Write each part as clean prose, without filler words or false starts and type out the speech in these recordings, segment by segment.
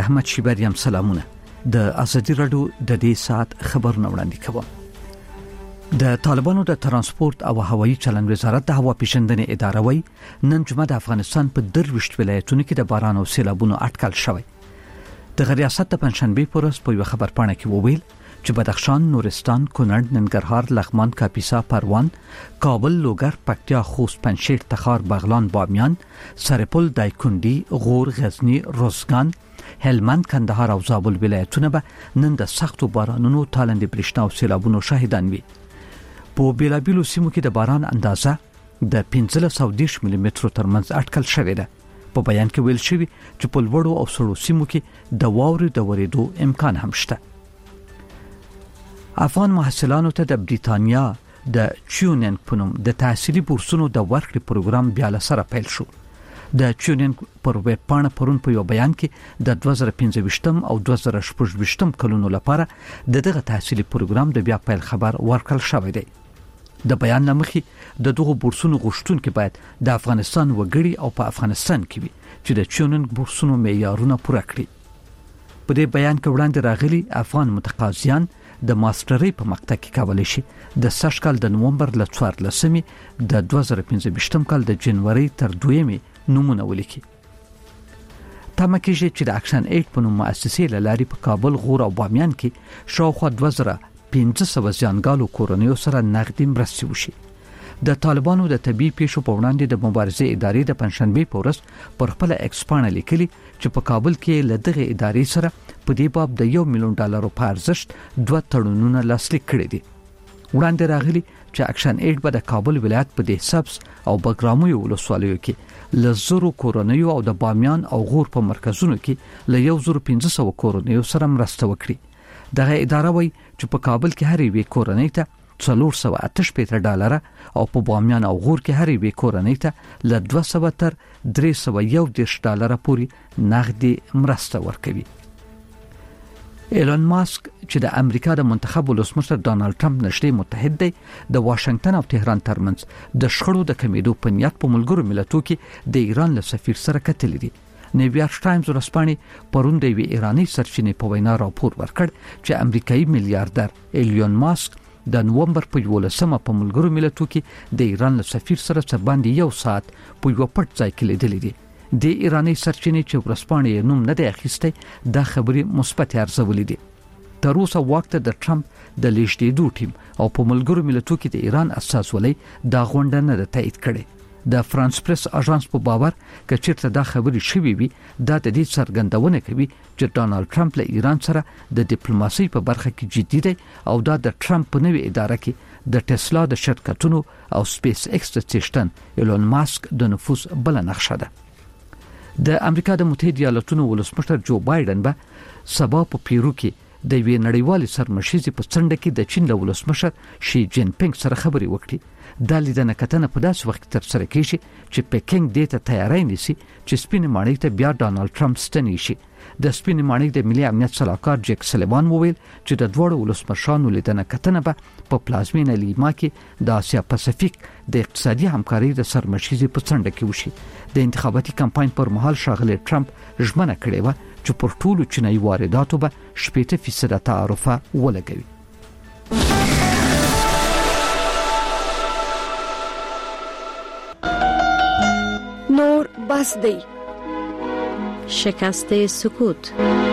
احمد شیبریم سلامونه. د ازادي رادیو د دې ساعت خبرونه وړاندې کوم. د طالبانو د ترانسپورت او هوایي چلند وزارت د هوا پیژندنې اداره وایي نن جمعه د افغانستان په 23 ولایتونو کې د باران او سیلابونو اټکل شوی. د ریاست د پنځشنبه پر ورځ په یو خبرپاڼه کې وویل چې بدخشان، نورستان، کونړ، ننګرهار، لغمان، کاپیسا، پروان، کابل، لوګر، پکتیا، خوست، پنجشیر، تخار، بغلان، بامیان، سرپل، دایکنډي، غور، غزنی، روزګان، هلمند، کندهار او زابل ولایتونه به نن د سختو بارانونو، تالندې برېښنا او سیلابونو شاهدان وي. په بیلابیلو سیمو کې د باران اندازه د 1510 ملي مترو ترمنځ اټکل شوې ده. په بیان کې ویل شوی چې په لوړو او سړو سیمو کې د واورې د ورېدو امکان هم شته. افغان محصلانو ته د بریتانیا د چیونینګ په نوم د تحصیلي بورسونو د ورکړې پروګرام بیا له سره پیل شو. د چیونینګ پر ویب پاڼه پرون په یو بیان کې د 2015 او 2016 کلونو لپاره دغه تحصیلي پروګرام د بیا پیل خبر ورکړل شوی دی. د بیان لمخې د دغه بورسونو غوښتونکو باید د افغانستان وګړي او په افغانستان کې وي چې د چیونینګ بورسونو معیارونه پوره کړي. په دې بیان کې وړاندې راغلي افغان متقاضیان د ماسترۍ په مقطع کې کولای شي د سږ کال د نومبر له 14 د 2015 کال د جنوري تر 2 نمونه ولیکي. تمه کېږي چې د اکشن 8 په نوم مؤسسې له لارې په کابل، غور او بامیان کې شاوخوا 2500 ځانګالو کورنیو سره نغدي مرستې وشي. د طالبانو د طبي پیښو په وړاندې د مبارزې ادارې د پنځشنبه په ورځ پر خپل ایکس پاڼه لیکلي چې په کابل کې له دغه ادارې سره په دې باب د $1 ملیون په ارزښت 2 تړونونه لاسلیک کړي دي. وړاندې راغلي چې اکشن 8 به د کابل ولایت په دې سبز او بګرامو ولسوالیو کې له زرو کورنیو او د بامیان او غور په مرکزونو کې له 1500 کورنیو سره مرسته وکړي. دغه اداره وایي چې په کابل کې هر یوې کورنۍ ته $488 او په بامیان او غور کې هر یوې کورنۍ ته له $200 تر $311 پورې نغدي مرسته ورکوي. ایلون ماسک چې د امریکا د منتخب ولسمشر ډانلډ ټرمپ نږدې متحد دی، د واشنگټن او تهران ترمنځ د شخړو د کمیدو په نیت په ملګرو ملتونو کې د ایران له سفیر سره کتلې دي. نیویارک ټایمز ورځپاڼې پرون د یوې ایرانی سرچینې په وینا راپور ورکړ چې امریکایي میلیارډر ایلون ماسک د نومبر په 11 په ملګرو ملتونو کې د ایران له سفیر سره څرباندې 1 ساعت په یو پټ ځای کې لیدلې دي. د ایرانی سرچینې چې ورځپاڼې نوم نه دی اخیستی دا خبرې مثبت ارزولې دي. تر اوسه وخت د ټرمپ د لیږدېدو ټیم او په ملګرو ملتونو کې د ایران استازولۍ دا غونډه نه ده تایید کړې. د فرانس پریس اژانس په باور کچېرته دا خبرې شوې وي دا د دې څرګندونه کوي چې ډانلډ ټرمپ له ایران سره د ډیپلوماسۍ په برخه کې جدي دی او دا د ټرمپ په نوې اداره کې د ټسلا د شرکتونو او سپیس ایکس د څښتن ایلون ماسک د نفوذ بل نقشه ده. د امریکا د متحده ایالاتونو ولسمشر جو بایدن به سبا په پیرو کې د وی نړیوال سرمشيزي په څنډه کې د چین له ولسمشر شي جین پینګ سره خبرې وکړي. دا لیدنه کتنه په داسې وخت تر سره کیږي چې پکینګ دې ته تیاری نیسي چې سپین ماڼۍ ته بیا ډانلډ ټرمپ ستنې شي. د سپین ماڼۍ د ملي امنیت صلاحکار جیک سلیوان وویل چې د دوړو ولسمشرانو لیدنه کتنه به په پلازمینه لیما کې د آسیا پاسفیک د اقتصادي همکارۍ د سرمشيزي په څنډه کې وشي. د انتخاباتي کمپاین پر مهال شاغلی ټرمپ ژمنه کړې و چې پر ټولو چینایي وارداتو به 80% تعرفه ولګوي. نور بس دی. شکست سکوت.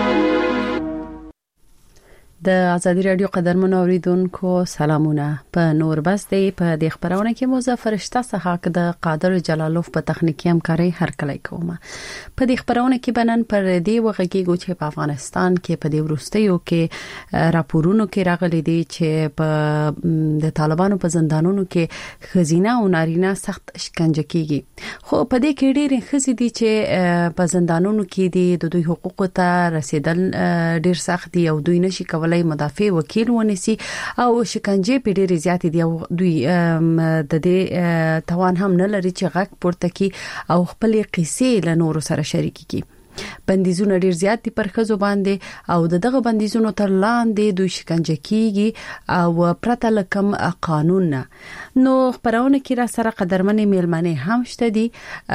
د ازادي رادیو قدرمن اوریدونکو سلامونه. په نور بس دی په د خبرونه کې مظفر شته څخه د قادر جلالوف په تخنیکی همکاري هر کله کومه. په د خبرونه کې بنن پر دی وغږیږي چې په افغانستان کې په د ورستیو کې راپورونو کې راغلي دي چې په د طالبانو په زندانونو کې خزینه او نارینه سخت شکنجه کیږي. خو په دې کې ډېر خزې دي چې په زندانونو کې د دوی حقوق ته رسیدل ډېر سخت دي او دوی نشي کولای مدافع وکیل ونیسي او شکنجه په ډېر زیات دي او دوی د دې توان هم نه لري چې غږ پورته کی او خپل قصې له نورو سره شریک کړي. بندیزونه ډیر زیات دي پر خزو باندې او دغه بندیزونو تر لاندې دوی شکنجه کیږي او پرته لکم قانون نه. نو خبرونه کې را سره قدرمنې میلمنې هم شته دي.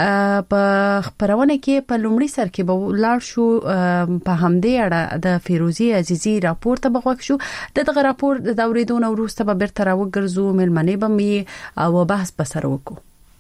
په خبرونه کې په لومړي سر کې به لاړ شو په همدې اړه د فیروزی عزیزی راپور ته بغوښ شو. دغه راپور د اوریدونکو وروسته به بیرته راوګرځو میلمنې به می او بحث بسره وکړو.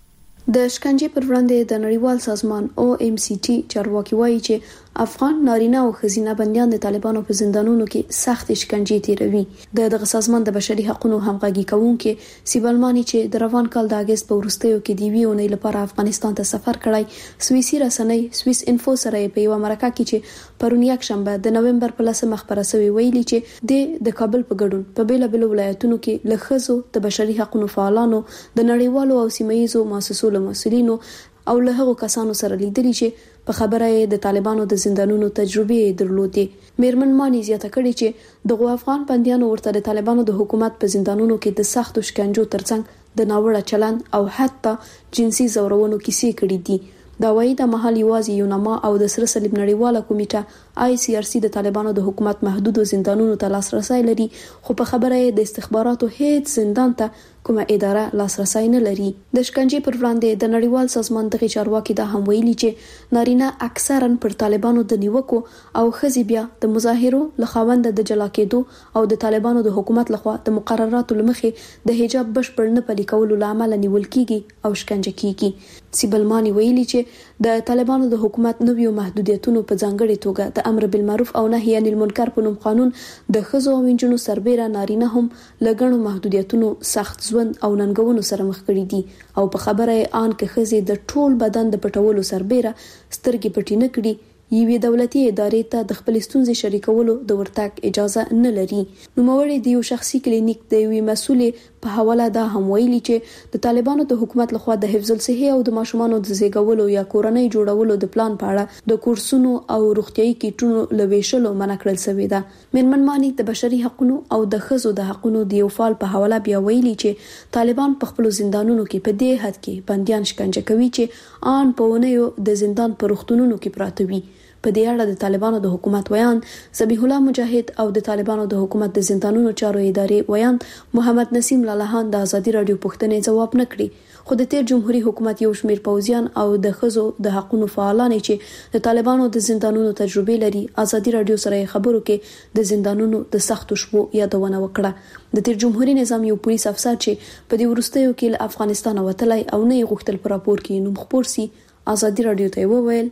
د شکنجې پر وړاندې د نړیوال سازمان OMCT چارواکي وایي چې افغان نارینه او ښځینه بندیان د طالبانو په زندانونو کې سخت شکنجې تیروي. دغه سازمان د بشري حقوقو همغږي کوونکې سیبلمانی چې د روان کال د اگست په وروستیو کې دی ویونې لپاره افغانستان ته سفر کړی، سویسي رسنۍ سویس انفو سره په یو مرکه کې چې پرون یک شنبه د نومبر په 10 خبره شوی ویلي چې د کابل په ګډون په بیلابل ولایتونو کې لخصو د بشري حقوقو فعالانو د نړیوالو او سیمایي مؤسسو مسؤلینو او له هغو کسانو سره لیدلی چې په خبره د طالبانو د زندانونو تجربه درلودې. میرمن مانی زیاته کړي چې دغه افغان بندیانو ورته د طالبانو د حکومت په زندانونو کې د سختو شکنجو ترڅنګ د ناوړه چلند او حتی جنسي زورونو کیسې کړي دي. دا وایي د محل یوازې یونما او د سره صلیب نړیواله کمیټه ICRC د طالبانو د حکومت محدود زندانونو ته لاسرسي لري، خو په خبره د استخباراتو هیڅ زندان ته کومه اداره لاسرسي نه لري. د شکنجې پر وړاندې د نړیوال سازمان دغه چارواکي دا هم ویلي چې نارینه اکثرا پر طالبانو د نیوکو او خزي بیا د مظاهرو لخواند د جلا کېدو او د طالبانو د حکومت لخوا د مقرراتو لمخې د حجاب بشپړ نه پلي کولو لامل نیول کیږي او شکنجه کیږي. سیبلمانی ویلي چې د طالبانو د حکومت نویو محدودیتونو په ځانګړي توګه د امر بالمعروف او نهي عن المنکر په نوم قانون د خزو او انجونو سربېره نارینه هم لګڼو محدودیتونو سخت ژوند او ننګونو سره مخ کړي دي او په خبره ان کې خزي د ټول بدن د پټولو سربېره سترګې پټې نه کړي یوې دولتي ادارې ته د خپل ستونزې شریکولو د ورتګ اجازه نه لري. نوموړی د یو شخصي کلینیک د یوې مسولې په حواله دا هم ویلي چې د طالبانو د حکومت لخوا د حفظ الصحه او د ماشومانو د زیږولو یا کورنۍ جوړولو د پلان په اړه د کورسونو او روغتيایي کیټونو لويشلو منع کړل شوی ده. میرمن مانی د بشري حقوقو او د خزو د حقوقو د یو فعال په حواله بیا ویلي چې طالبان په خپل زندانونو کې په دې حد کې بنديان شکنجه کوي چې ان په ونیو د زندان په روغتونونو کې پراته وي. په دې اړه د طالبانو د حکومت ویان ذبیح الله مجاهد او د طالبانو د حکومت د زندانونو چارو ادارې ویان محمد نسیم لالهان د ازادي رادیو پوښتنې جواب نه کړی، خو د تیر جمهوریت حکومت یو شمیر پوځیان او د خزو د حقوقو فعالان چې د طالبانو د زندانونو تجربه لري ازادي رادیو سره خبرو کې د زندانونو د سختو شپو یادونه وکړه. د تیر جمهوریت نظام یو پولیس افسر چې په دې وروستیو کې له افغانستان وتلی او نه غوښتل پر راپور کې نوم خپور سي ازادي رادیو ته وویل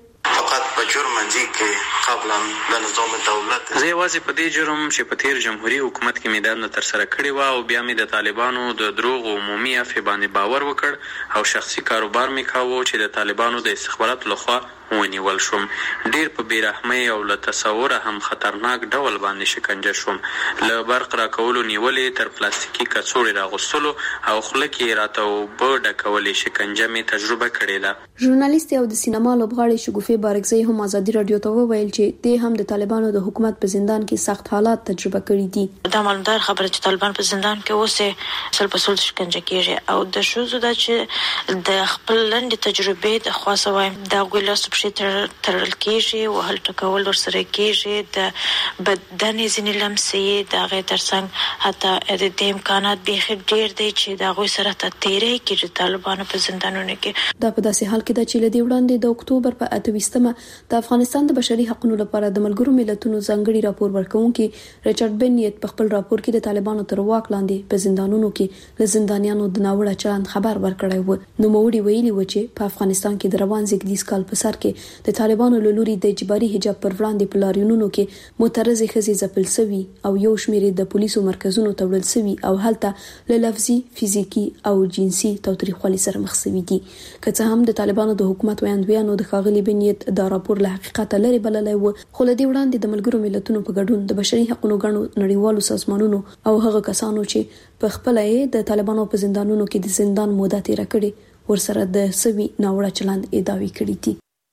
قبلا د نظام دولت زه یوازې په دې جرم چې په تیر جمهوریت حکومت کې میدان تر سره کړی و او بیا مې د طالبانو د دروغ عمومي افې باندې باور وکړ او شخصي کاروبار مې کاوه چې د طالبانو د استخباراتو لخوا ونیول شوم. ډیر په بیرحمۍ او له تصوره هم خطرناک ډول باندې شکنجه شوم. له برق را کولو نیولې تر پلاستیکي کڅوړې راغوستلو او خوله کې راته اوبه ډکولې شکنجه مې تجربه کړې ده. ژورنالیست او د سینما لوبغاړي شګوفه بارکزی هم ازادي رادیو ته وویل چې د هم د طالبانو د حکومت په زندان کې سخت حالات تجربه کړي دي. دا مالدار خبره چې طالبان په زندان کې اوسه سل په سل شکنجه کیږي او د شوزو د چې د خپل لند تجربه د خاصه وایم دا ګلاس په ترل کېږي او هل ټکول ورسره کېږي د بدن ځینې لمسې د غیر ترڅنګ حتی د امکانات به ډیر دی چې دا غوي سره ته تیرې کېږي طالبانو په زندانونو کې. دا په داسې حال کې د چې لدی وړاندې د اکتوبر په 28مه د افغانستان د بشري حقوقو لپاره د ملګرو ملتونو ځانګړي راپور ورکونکي ریچارډ بنیت په خپل راپور کې د طالبانو تر واک لاندې په زندانونو کې له زندانیانو د ناوړه چلند خبر ورکړی و. نو موړي ویلي و چې په افغانستان کې د روان زیږدیز کال په سر کې د طالبانو له لوري د اجباري حجاب پر وړاندې په لاریونونو کې معترضې ښځې ځپل شوي او یو شمېر د پولیسو مرکزونو ته وړل شوي او هلته له لفظي فزیکی او جنسي تاوتریخوالي سره مخ شوي دي. که څه هم د طالبانو د حکومت ویاندویانو د ښاغلي بنیت دا راپور له حقیقت لري بللی و، خو له دې وړاندې د ملګرو ملتونو په ګډون د بشري حقوقو غړو نړیوالو سازمانونو او هغه کسانو چې په خپل د طالبانو په زندانونو کې د زندان موده تیر کړي ورسره د سوي ناوړه چلند ادعای کړي دي.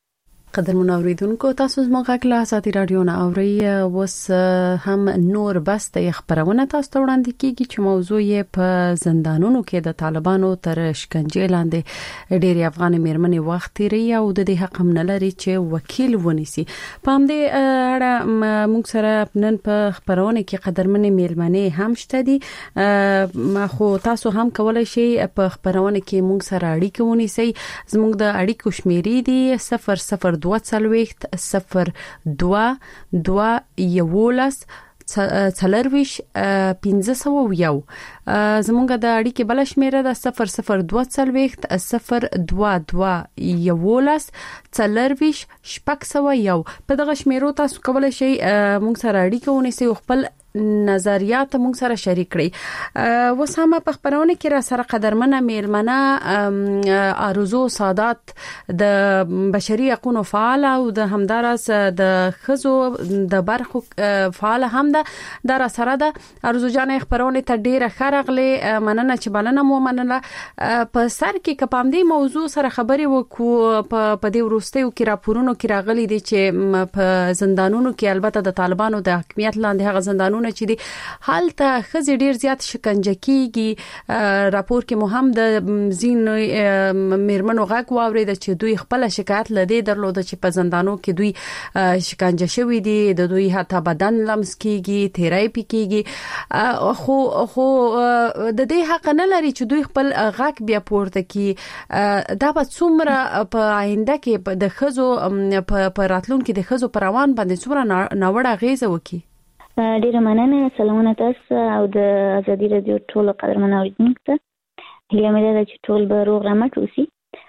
قدرمن اوریدونکو تاسو زموږ غږ له ساتي رادیو نه اوري وس هم نور بس د خبرونه تاسو ته وړاندې کیږي چې موضوع یې په زندانونو کې د طالبانو تر شکنجې لاندې ډېری افغان میرمنې وخت تیری او د دې حق هم نه لري چې وکیل ونیسي. په همدې اړه موږ سره نن په خبرونه کې قدرمن میرمنې هم شته دي خو تاسو هم کولای شئ په خبرونه کې موږ سره اړیکه ونیسئ. زموږ د اړیکو شمیرې دي 00 2 څلوېښت 02 2 11 څلرويش 1501 زمونږ د اړیکې بل شمیره ده 00 2 څلوېښت 02 11 څلرويش 1501. په دغه شمیرو تاسو کولای شئ موږ سره اړیکه ونیسئ او خپل نظریات موږ سره شریک کړئ. وسامه په خبرونه کې را سره قدرمنه میرمنه ارزو سادات د بشري حقوقو فعال او د همدارس د خزو د برخو فعال هم ده را سره ده. ارزو جان خبرونه ته ډیره خرغله مننه چې بلنه مو مننه. په سر کې کپام دی موضوع سره خبري وکړو په دې ورستیو کې راپورونو کې راغلي دي چې په زندانونو کې البته د طالبانو د حکومت لاندې هغه زندانونو چې دي حالته خزي ډیر زیات شکنجه کیږي. راپور کې مهم د زین میرمنو غږ واورید چې دوی خپل شکایت لدی درلود چې په زندانو کې دوی شکنجه شوی دي د دوی حتی بدن لمس کیږي تیرای پکېږي خو د دې حق نه لري چې دوی خپل غږ بیا پورته کی. دا به څومره په آینده کې د خزو په راتلون کې د خزو پروان باندې څومره ناوړه غیزه وکي. ډیره مننه. سلامونه تاسو او د ازادي رادیو ټول قدرمن اوریدونکو ته. هیله مې ده چې ټول به روغ رمټ اوسي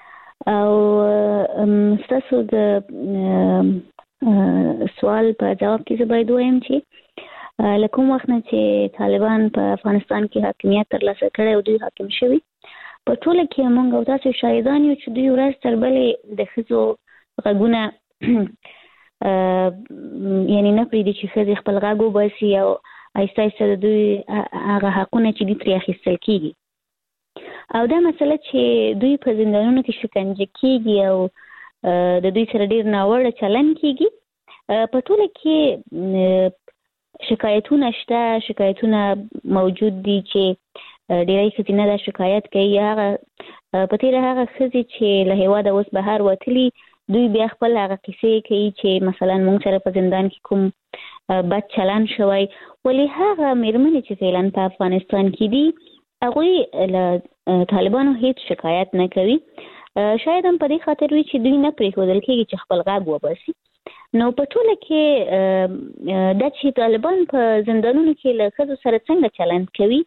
او تاسو د سوال په جواب کې زه باید وایم چې لکه وخت نه چې طالبان په افغانستان کې حاکمیت ترلاسه کړي او دوی حاکم شوي په ټول کې موږ او تاسو شاهدان یو چې دوی ورځ تر بلې د خزو غږونه یعنی نه پریدي چې خزي خپل غږ وباسي او آیسته آیسته د دوی هغه حقونه چې دي ترې اخیستل کیږي. او دا مسله چې دوی په زندانونو کې شکنجه کیږي او د دوی سره ډیر ناوړه چلن کیږي په ټول کې شکایتونه شته. شکایتونه موجود دي چې ډیری خزینه دا شکایت کوي هغه په تیر هغه خزي چې له هیواده اوس بهر وتلي دوی بیا خپل هغه کیسې کوي چې مثلا موږ سره په زندان کې کوم بد چلن شوی ولی هغه میرمنې چې فعلا په افغانستان کې دي هغه له طالبانو هیڅ شکایت نه کوي. شاید هم په دې خاطر وي چې دوی نه پریښودل کېږي چې خپل غږ وباسي. نو په ټوله کې د چې طالبان په زندانونو کې له ښځو سره څنګه چلند کوي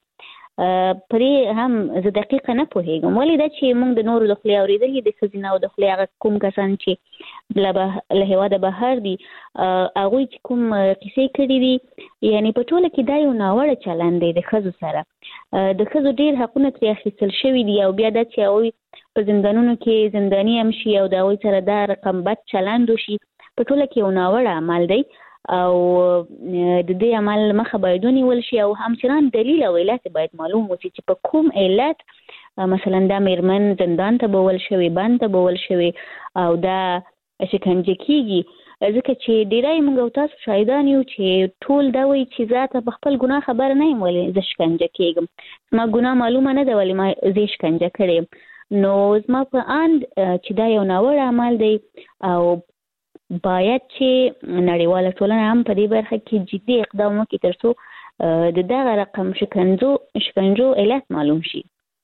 پرې هم زه دقیقه نه پوهیږم ولی دا چې موږ د نورو د خولې اورېدلي د ښځینه او د خولې هغه کوم کسان چې له هېواده بهر دي هغوی چې کوم قیسې کړي دي یعنی په ټوله کې دا یو ناوړه چلند دی د ښځو سره. د ښځو ډېر حقونه ترې اخیستل شوي دي او بیا دا چې هغوی په زندانونو کې زنداني هم شي او د هغوی سره دا رقم بد چلند وشي په ټوله کې یو ناوړه عمل دی او د دې عمل مخه باید ونیول شي او همچنان دلیل او علت باید معلوم وي چې په کوم علت مثلا دا میرمن زندان ته بول شوی بند ته بول شوی او دا شکنجه کیږي ځکه چې ډیری موږ او تاسو شاهدان یو چې ټول دا وایي چې ذاته په خپل ګناه خبر نه یم ولې زه شکنجه کیږم ما ګناه معلومه نه ده ولې ما زه شکنجه کړې نو زما په اند چې دا یو ناوړه عمل دی او باید چې نړیواله ټولنه هم په دې برخه کې جدي اقدام وکړي ترڅو د دغه رقم شکنجو علت معلوم شي.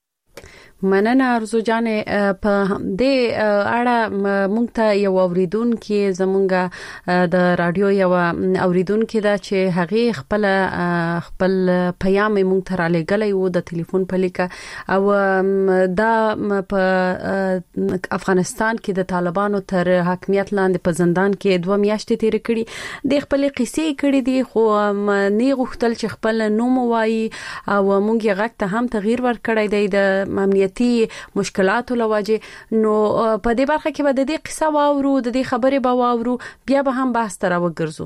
مننه ارزو جان. په دې اړه مونږ ته یو اوریدونکو زمونږ د رادیو یو اوریدونکو دا چې هغه خپل پیغام مونږ ته را لګلای وو د ټلیفون په لیکه او دا په افغانستان کې د طالبانو تر حاکمیت لاندې په زندان کې 2 میاشتې تیر کړي د خپل قصې کړي دي خو نه غوښتل چې خپل نوم وایي او مونږ یې غږ ته هم تغییر ورکړی دی د امنیتي مشکلاتو لواجه. نو په دې برخه کې به د دې قصه واورو د دې خبرې به واورو بیا به هم بحث تر وګرځو.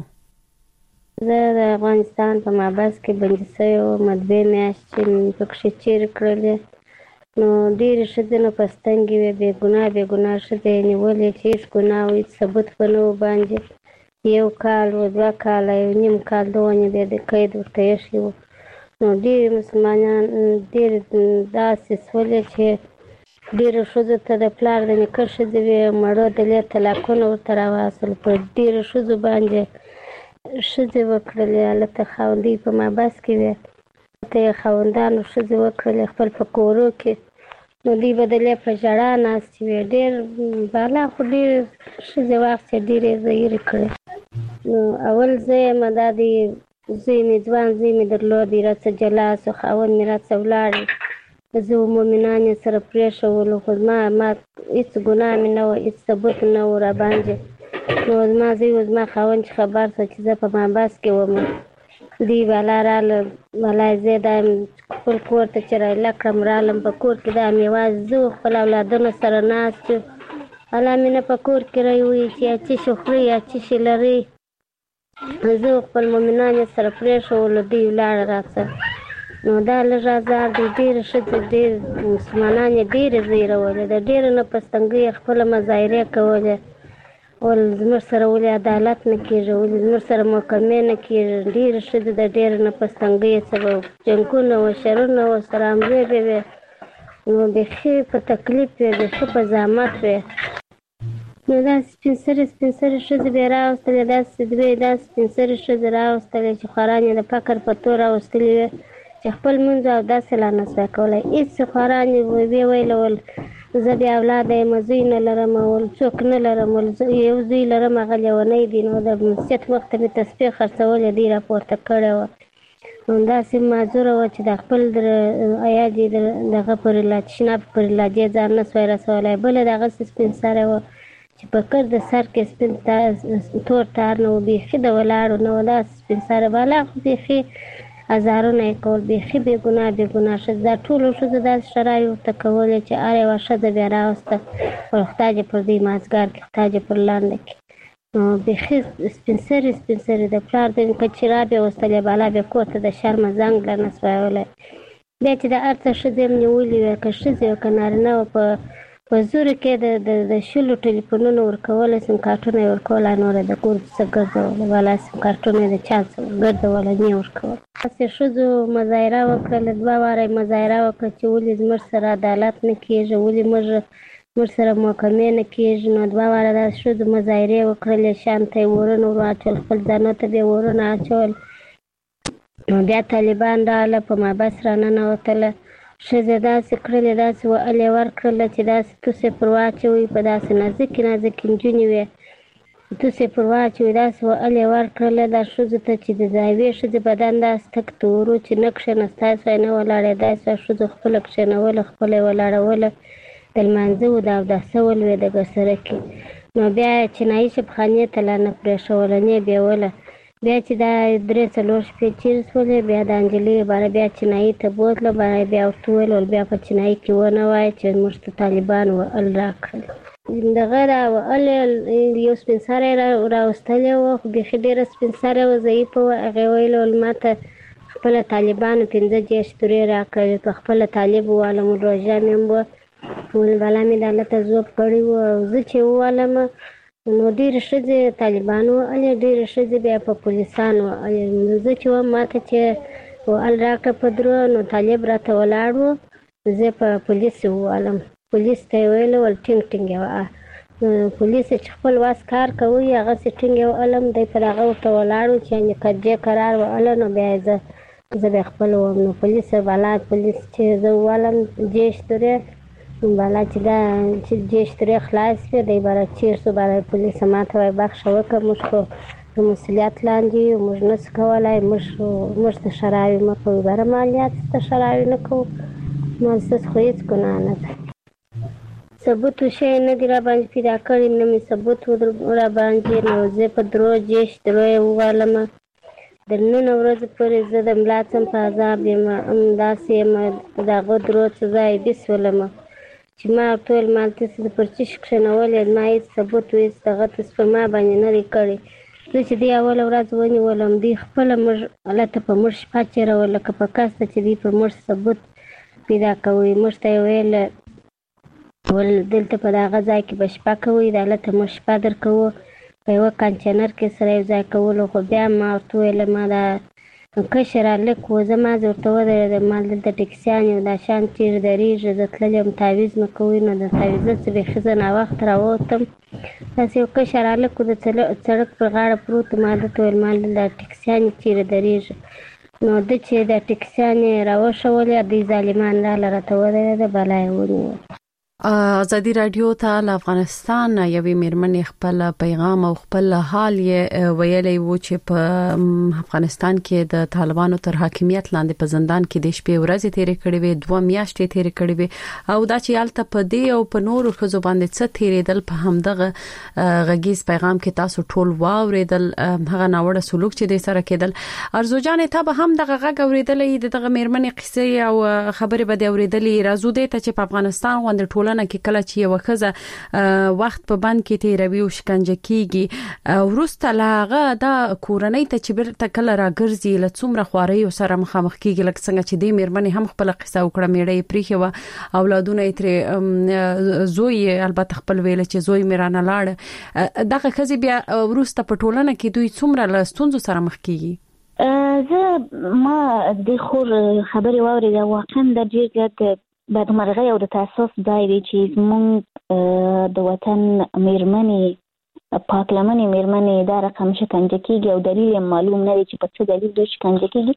زه د افغانستان په مابس کې بندي شوی مدبه میاشتې پکښې چیر کړلې نو ډېرې ښځې نه پستنګې وې، بې ګناه ښځې یې نیولې چې هېڅ ګناه او هېڅ ثبوت په نه و باندې. 1 کال و 2 کاله 1.5 کال دغه د قید ورته ایښی و. نو ډېرې مسلمانان ډېرې داسې شولې چې ډېرو ښځو ته د پلار د نیکه ښځې وې مړه دلې طلاقونه ورته راواصل. په ډېرو ښځو باندې ښځې وکړلې، هلته خاوندۍ په مابس کې وې، هلته یې خاوندانو ښځې وکړلې خپل په کورو کې. نو دوی به دلې په ژړا ناستې وې. ډېر بالا خو ډېر ښځې واخیستې، ډېرې یې زهیرې کړې. نو اول زه یم، دا د زوی مې ځوان زوی مې درلود، راڅه جلا شو، خاوند مې راڅه ولاړې. زه مؤمنان یې سره پرېښولو، خو ما هېڅ ګناه مې نه وه، هېڅ ثبوت نه و راباندې. نو زما زوی و زما خاوند چې خبر شو چې زه په مابس کې وم، دوی بالا راله، بالا زه دا خپل کور ته چې رایله کړم رالم. په کور کې دا مې یوازې زه خپل اولادونو سره ناست یم. الله مې نه په کور کې راووایي چې یا څه شي خورئ یا څه شي لرئ. زه خپل مؤمنان یې سره پرېښولو، دوی ولاړه راڅه. نو دا لږ ازار دی. ډېرې ښځې ډېر مسلمانان یې ډېرې زیرولې، د ډېرو نه پستنګۍ یې خپله مظاهرې کولې، ول زموږ سره ولې عدالت نه کېږي، ولې زموږ سره محکمې نه کېږي. ډېرې ښځې د ډېرو نه پستنګۍ سره جنګونه و، شرونه و، سره امریبې وې. نو بیخي په تکلیف وې، بیخي په زحمت وې. نو داسې سپین سرې ښځې به یې راوستلې، داسې سپین سرې ښځې راوستلې چې خواران یې د فقر په تور راوستلې وې چې خپل لمونځ او داسې لا نه شوی کولی. هېڅ خواران یې ویې ویله ول زه بې اولاده یم، زوی نه لرم، ول څوک نه لرم، ول یو زوی لرم هغه لیونی دی. نو د مسجد مخ ته مې تسبیح خرڅولې دوی راپورته کړې وه. نو داسې معذوره وه چې د خپل عیاد یې دغه پر تشناب پر علاجې ځان نه شوی رسولی. بله دغسې سپین سرې وه چې په کر د سر کې سپین تور تار نه و، بیخي د ولاړو نه و. داسې سپین سرې بالا خو بیخي ازارونه یې کول، بیخي بې ګناه ښځې. دا ټولو ښځو داسې شرایط ورته کولې چې هر یوه ښځه بیا راوسته ول خدای دې پر دوی مازګار کړي، خدای دې پر لانده کړي. نو بیخي سپین سرې د پلار د نیکه چې را بې وستلې بالا بیا کور ته د شرمه زنګ لا نه سوی ویلی. بیا چې د هر څه ښځې هم نیولې وې، که ښځې وه که نارینه وه، په زورو کې د شلو ټلیفونونو ورکولی، سیم کارټونه یې ورکولی، نور یې د کور څه ګرځولی، بالا سیم کارټونه یې د چا څه ګرځولی نه یې ورکولی. داسې ښځو مظاهره وکړله، 2 واره یې مظاهره وکړه چې ولې زموږ سره عدالت نه کېږي، ولې موږ سره محکمې نه کېږي. نو 2 واره داسې ښځو مظاهرې وکړلې، شان ته یې ورونه ور واچول، خپل ځانو ته به یې ورونه اچول. نو بیا طالبان راغله، په مابس راننوتله. ښځې داسې کړلې، داسې وهلې ورکړله چې داسې توسې پر واچوي، په داسې نازکې نجونې وې، توسې پر واچوي، داسې وهلې ورکړله دا ښځو ته چې د یوې ښځې بدن داسې تک تور و چې نه کښېنستی سوی نه ولاړېدی سوی. ښځو خپله کښېنوله، خپله یې ولاړوله، د لمانځه و، د اوداسه ول وې د ګسره کې. نو بیا یې چینایي شبخانې ته لا نه پرېښوله، نه یې بیوله. بیا چې دا 3-4 شپې تېرې شولې، بیا د انجلۍ باره بیا چینایي ته بوتله، بیا ورته وویل ول بیا په چینایي کې ونه وایه چې موږ ته طالبان وهل راکړل. دغه را وهلې، یو سپین سری راوستلی وه، خو بیخي ډېره سپین سرې وه، ضعیفه وه. هغې ویل ول ما ته خپله طالبانو 5 جیش تورې راکړلې، په خپله طالب ووالم، روژه مې هم وه، ول بالا مې د هلته ذوب کړی و، او زه چې ووالم. نو ډېرې ښځې طالبانو وهلې، ډېرې ښځې بیا په پولیسانو وهلې. زه چې وم ما ته چې وهل راکړه په درو، نو طالب راته ولاړ و، زه په پولیس ووالم. پولیس ته یې ویلو ول ټینګ یې وهه. نو پولیس چې خپل واس کار کوي هغسې ټینګ یې وهلم، دی پر هغه ورته ولاړ و چې قضیې قرار وهله. نو بیا یې زه بیا خپل وم. نو پولیس چې زه ووالم جیش تورې، بالا چې دا چې جیش تورې خلاص وې، دی باره چیر شو، باره پولیس ما ته وایي بخښه وکړه، موږ خو د مسؤلیت لاندې یو، موږ نه شو کولی، موږ ته شراوي مه کوئ. باره مالیات ته شراوي نه کوو، نو ستاسو خو هېڅ ګناه نه ده. ثبوت شی نه دی راباندې پیدا کړی، نه مې ثبوت راباندې. نو زه په درو جیش درو یې ووالم. د نن ورځې پورې زه د ملا څم په عذاب یم، همداسې یم، د هغه درو څه ځای بیس ولم چې ما ورته ویل ما هلته څه پر څه شي کښېنولی، ما هېڅ ثبوت و هېڅ دغه څه پر ما باندې نه دی کړی. زه چې دوی اوله ورځ ونیولم، دوی خپله موږ هلته په موږ شپه چېرول، لکه په کس ته چې دوی پر موږ ثبوت پیدا کوي. موږ ته ویل ول دلته په دغه ځای کې به شپه کوئ، دلته موږ شپه درکوو په یوه کنټینر کې سره یو ځای کولو. خو بیا ما ورته ویل ما دا کشر هلک و، زه ما ورته ودرېدم ما دلته ټکسیان یو دا شیان چیرې درېږي، زه تللی یم تعویض مې کوئ. نو د تعویضه څه بیخي زه ناوخته راووتم، داسې یو کشر هلک و د سړک پر غاړه پروت و. ما دته ویل ما دلته ټکسیانې چیرې درېږي. نو ده چې د ټکسیانې راوښولې دوی ظالمان راله راته ودرېده، بلا یې ونیول. ازادي رادیو ته له افغانستان یوې میرمنې خپل پیغام او خپل حال یې ویلی و چې په افغانستان کې د طالبانو تر حاکمیت لاندې په زندان کې د شپې ورځې تیرې کړې وې، 2 میاشتې تیرې کړې وې، او دا چې یالته په دې او په نورو ښځو باندې څه تیرېدل په همدغه غږیز پیغام کې تاسو ټول واوریدل، هغه ناوړه سلوک چې د سره کېدل. ارزو جان ته به هم دغه غږ اوریدلې دغه میرمنې قصې او خبرې به اوریدلې. راځو دې ته چې په افغانستان باندې ټولنه کې کله چې یو ښځه وخت په بند کې تیروي او شکنجه کیږي، ورسته لاغه دا کورنۍ ته چې برته کله راګرځي له څومره خواري او سره مخامخ کیږي، لکه څنګه چې د میرمنې هم خپل قصه وکړه، میړه یې پریخي و، اولادونه یې تر زوی البته خپل ویل چې زوی میرانه لاړ. دغه ښځې بیا ورسته په ټولنه کې دوی څومره له ستونزو سره مخ کیږي. زه ما د خور خبرې واورېده، واقعا د ډېر زیات بدمرغۍ او د تاسف ځای دی چې زموږ د وطن میرمنې پاک لمنې میرمنې دا رقم شکنجه کیږي او دلیل یې معلوم نه دی چې په څه دلیل دوی شکنجه کیږي.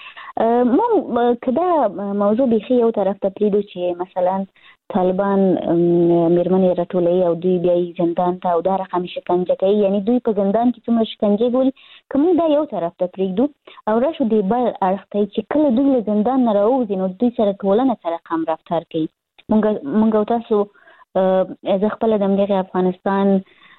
ما که دا موضوع بیخي یو طرف ته پرېږدو چې مثلا طالبان میرمنې راټولوي او دوی بیا یې زندان ته او دا رقم شکنجه کوي، یعنی دوی په زندان کې څومره شکنجې ګوري، که موږ دا یو طرف ته پرېږدو او راشو د بل اړخ ته چې کله دوی له زندان نه راوځي نو دوی سره ټولنه سره کم رفتار کوي. موږ او تاسو زه خپله د همدغې افغانستان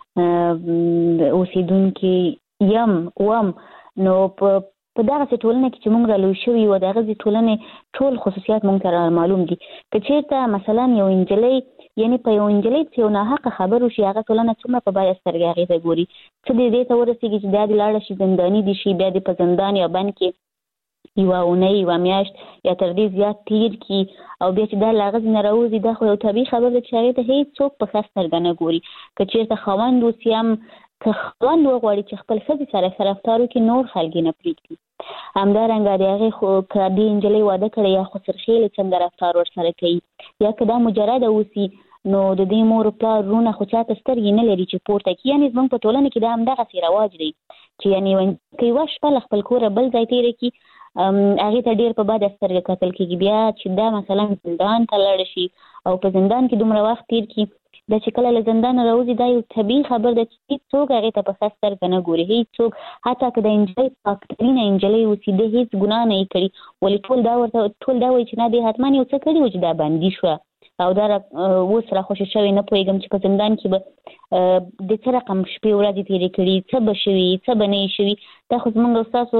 اوسېدونکي یم وم، نو په دغسې ټولنه کې چې موږ رالوی شوي یو، د هغې ټولنې ټول خصوصیات موږ ته معلوم دي. که چېرته مثلا یو نجلۍ یعنی په یو نجلۍ چې یو ناحقه خبر وشي، هغه ټولنه څومره په باید سترګې هغې ته ګوري، څه دې ته ورسېږي چې دا دې لاړه شي زنداني دي شي، بیا دې په زندان یا بند کې یوه اونۍ یوه میاشت یا تر دې زیات تیر کړي او بیا چې دا له هغه ځای نه راوځي، دا خو یو طبیعي خبر دی چې هغې ته هېڅوک په ښه سترګه نه ګوري. که چېرته خاوند اوسي هم که خاوند وغواړي چې خپل ښځې سره ښه رفتار وکړي، نور خلک یې نه پرېږدي. همدارنګه د هغې خو که دې نجلۍ واده کړی یا خسرخېلې څنګه رفتار ورسره کوي، یا که دا مجرده اوسي نو د دې مور پلار وروڼه خو چاته سترګې نه لري چې پورته کړي. یعنې زموږ په ټولنه کې دا همدغسې رواج دی چې یعنې که یوه شپه له خپل کوره بل ځای تېره کړي، هغې ته ډېر په بده سترګه کتل کېږي. بیا چې دا مثلا زندان ته لاړ شي او په زندان کې دومره وخت تېر کړي، دا چې کله له زندان راوځي دا یو طبیعي خبر دی چې هېڅوک هغې ته په ښه سترګه نه ګوري، هېڅوک حتی که د نجلۍ پاکترینه نجلۍ اوسي، ده هېڅ ګناه نه یې کړي، ولې ټول دا وایي چې نه دی حتما یو څه کړي و چې دا بندي شوه او دا اوس راخوشي شوې. نه پوهېږم چې په زندان کې به د څه رقم شپې ورځې تېرې کړي، څه به شوي څه به نه یې شوي. دا خو زموږ او ستاسو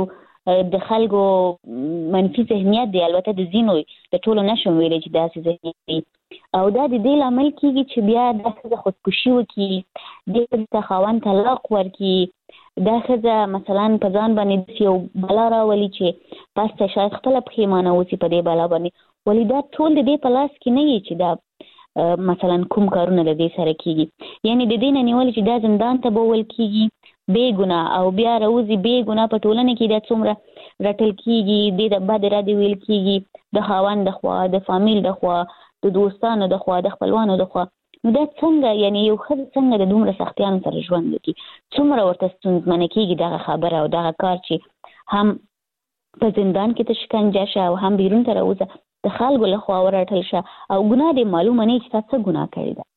د خلکو منفي ذهنیت دی، البته د ځینو د ټولو نشم ویلی چې داسې ذهنیت دی، او دا د دې لامل کېږي چې بیا دا ښځه خودکشي وکړي، دې ښځې ته خاوند طلاق ورکړي، دا ښځه مثلا په ځان باندې داسې یو بلا راولي چې پس ته شاید خپله پښیمانه اوسي په دې بلا باندې. ولې دا ټول د دې په لاس کې نه وي چې دا مثلا کوم کارونه له دې سره کېږي. یعنې د دې نه نیولې چې دا زندان ته به وول کېږي بې ګناه او بیا راوځي بې ګناه، په ټولنه کې دا څومره رټل کېږي، دې ته بد ردې ویل کېږي د خاوند د خوا، د فامیل د خوا، د دوستانو د خوا، د خپلوانو د خوا. نو دا څنګه یعنې یو ښځه څنګه د دومره سختیانو سره ژوند وکړي، څومره ورته ستونزمنه کېږي دغه خبره او دغه کار چې هم په زندان کې ته شکنجه شه او هم بیرون ته راوځه، د خلکو له خوا ورټل شه او ګناه دې معلومه نه وي چې تا څه ګناه کړې ده.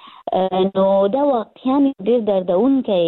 نو دا واقعا ډېر دردونکی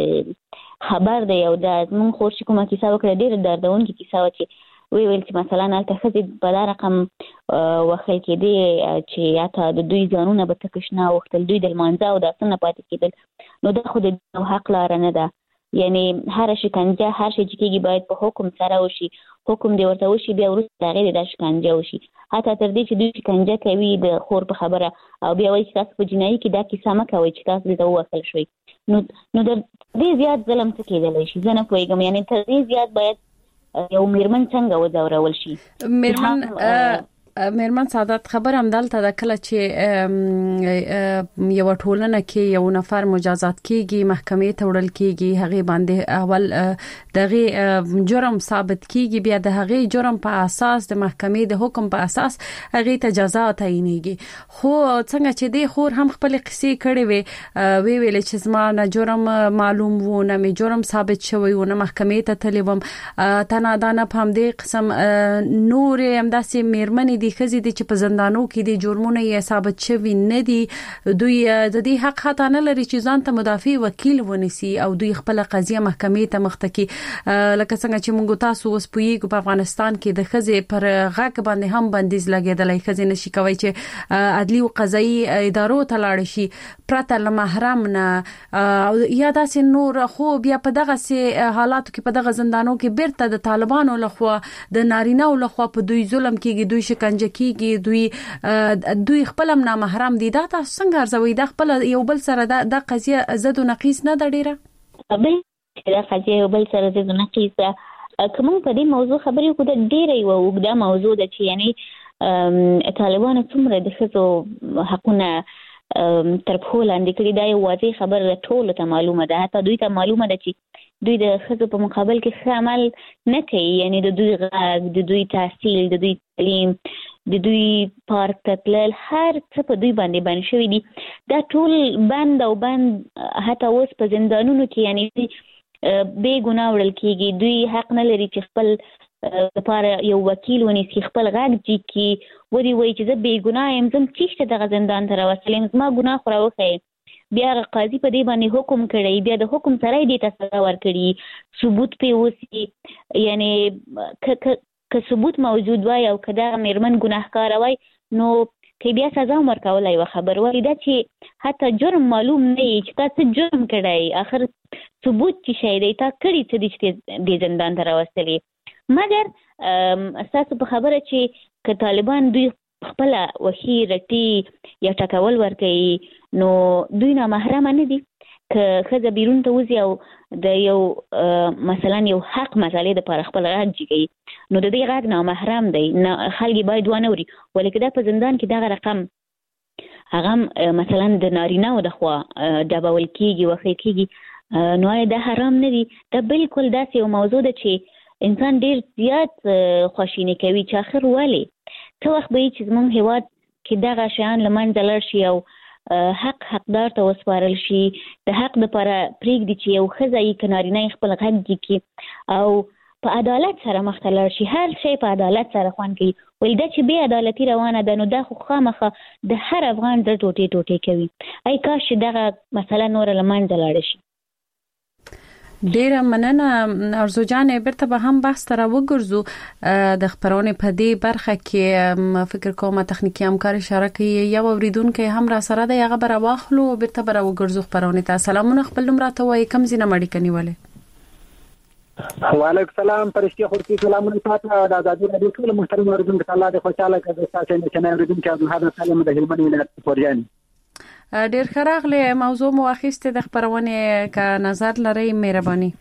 خبر دی او دا زموږ خور چې کومه کیسه وکړه ډېره دردونکې کیسه وه چې ویل چې مثلا هلته ښځې په دا رقم وښل کېدې چې حتی د دوی ځانونه به تکش نه اوښتل، دوی د لمانځه او داسې نه پاتې کېدل. نو دا خو د حق لاره نه ده، یعنې هره شکنجه هر شی چې کېږي باید په حکم سره وشي، حکم دې ورته وشي، بیا وروسته د هغې دا شکنجه وشي، حتی تر دې چې دوی شکنجه کوي د خور په خبره او بیا وایي چې تاسو په جنایي کې دا کیسه مه کوئ چې تاسو دې ته ووهل شوئ. نو تر دې زیات ظلم څه کېدلی شي زه نه پوهېږم، یعنې تر دې زیات باید یو میرمن څنګه وځورول شي. میرمن مېرمن سعادت خبر هم دلته د کله چې یو ټولنه کې یو نفر مجازات کیږي محکمې ته وړل کیږي هغه باندې اول دغه جرم ثابت کیږي بیا د هغه جرم په اساس د محکمې د حکم په اساس هغه ته جزا تعینېږي خو څنګه چې دی خور هم خپل قصې کړې وي ویل چې زما نه جرم معلوم وو نه می جرم ثابت شوی و نه محکمې ته تلوم تنادانه په دې قسم نور هم داسې مېرمنې دي خزي دي چې په زندانو کې دي جرمونه یې ثابت شوی نه دي دوی د دې حق حتی نه لري چې ځان ته مدافع وکیل ونیسي او دوی خپل قضیه محکمې ته مخته کی لکه څنګه چې موږ تاسو اوس پویګو په افغانستان کې د خزي پر غاک باندې هم بندیز لګیدلای خزي نشي کوي چې عدلي او قضایي ادارو ته لاړ شي پرته له محرم نه یا داسې نور خو بیا په دغه سي حالاتو کې په دغه زندانو کې بیرته د طالبانو لخوا د نارینه او لخوا په دوی ظلم کېږي دوی شکنجه کېږي دوی خپل هم نامحرم دي دا تاسو څنګه ارزوي د خپل یو بل سره د قضیه زد او نقیس نه د ډیره دا قضیه یو بل سره زد او نقیس کوم په دې موضوع خبرې کو د ډیره یو وګړه موضوع د چې یعنی طالبانو څومره د ښځو حقونه تر په لاندې کړي دا یو واضح خبره ټول ته معلومه ده حتی دوی ته معلومه ده چې دوی د ښځو په مقابل کې ښه عمل نه کوي یعنی د دوی غږ د دوی تحصیل د دوی تعلیم د دوی پارک ته تلل هر څه په دوی باندې بند شوي دي دا ټول بند او بند حتی اوس په زندانونو کې یعنی بې ګناه وړل کېږي دوی حق نه لري چې خپل لپاره یو وکیل ونیسي خپل غږ جګي ودی وایي چې زه بې ګناه یم زم چیشته دغه زندان ته راوستل یم زما ګناه خو راوښیي بیا قاضي په دې باندې حکم کړی بیا د حکم سره یې دې ته سزا ورکړي ثبوت پې اوسي یعنی که ثبوت موجود وای او که دغه مېرمن ګناهکاره وای نو که بیا سزا هم ورکولی یوه خبر ولې دا چې حتی جرم معلوم نه وي چې تا څه جرم کړی آخر ثبوت چې شی دی تا کړي څه دي چې دې زندان ته راوستلې مګر ستاسو په خبره چې که طالبان دوی خپله وحي رټي یا ټکول ورکوي نو دوی نامحرمه نه دي که ښځه بیرون ته وځي او د یو مثلا یو حق مسئلې دپاره خپل غږ جګوي نو د دې غږ نامحرم دی خلک باید وانه اوري ولې که دا په زندان کې دغه رقم هغه مثلا د نارینهو د خوا ډبول کېږي وښیل کېږي نو آیا دا حرام نه دي دا بالکل داسې یو موضوع ده چې انسان ډیر زیات خواشینی کوي چې آخر ولې څه وخت به وي چې زموږ هېواد کې دغه شیان له منځه لاړ شي او حق حقدار ته وسپارل شي د حق دپاره پرېږدي چې یو ښځه یې که نارینه یې خپل غږ جګي او په عدالت سره مخته لاړ شي هر شی په عدالت سره خوند کوي ولې دا چې بې عدالتي روانه ده نو دا خو خامخه د هر افغان زړه ټوټې ټوټې کوي ای کاش چې دغه مسله نوره له منځه لاړه شي ډیره مننه ارزو جان بیرته به هم بحث تر وګرځو د خبرونه په دې برخه کې فکر کوم تخنیکی همکار اشاره کوي یا اوریدونکو هم را سره د هغه بر واخلو بیرته بر وګرځو خبرونه ته سلامونه خپل نمبر ته وای کم زینه مړی کنيواله وعلیکم السلام پرشتي خورتي سلامونه تاسو د آزادي رادیو ټول محترم اوریدونکو ته الله دې خوشاله کړي تاسو نه چنه اوریدونکو عبدالحاد سلام د هلمند ولایت فورجان ډیر خراغله موضوع مو اخیسته د خبرونه کا نظر لري مهرباني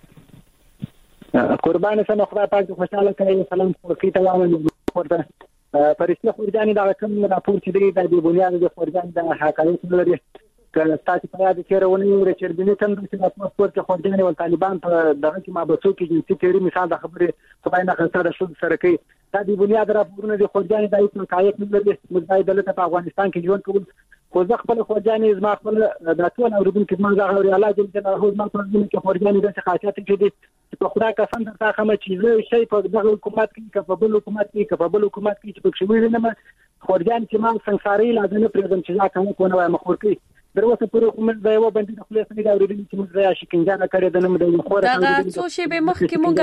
قربان سم خدای پاک خوشاله کړي سلام خورتي ته وایم ورته پرشتي خورجان دا کوم راپور چې دی د بنیاد د خورجان د حقایق لري که تاسو په یاد کې راونی چې د نن د پاسپورت خورجان او طالبان په دغه کې مابسو کې جنسي تیری مثال د خبره خدای نه خساره شو سره کوي دا د بنیاد راپورونه د خورجان د ایت حقایق لري مزای دلته په افغانستان کې ژوند کوي خو زه خپل خورجانې زما خپل د ټول اوریدونکو کې منځه غوړي الله جل جلاله زما په دې کې خورجانې د خاصیت کې دي چې په خدا قسم درته خمه چې زه شي په دغه حکومت کې کفبل حکومت کې چې په شوی نه خورجان چې ما سنگساري لازم پرېږدم چې ځکه کوم کوونه وایم خور کې دروازه پورې کوم د یو باندې د خپل سړي دا اوریدل چې موږ یا شکنجه نه کړې د نوم د خور دا څو شی به مخ کې مونږه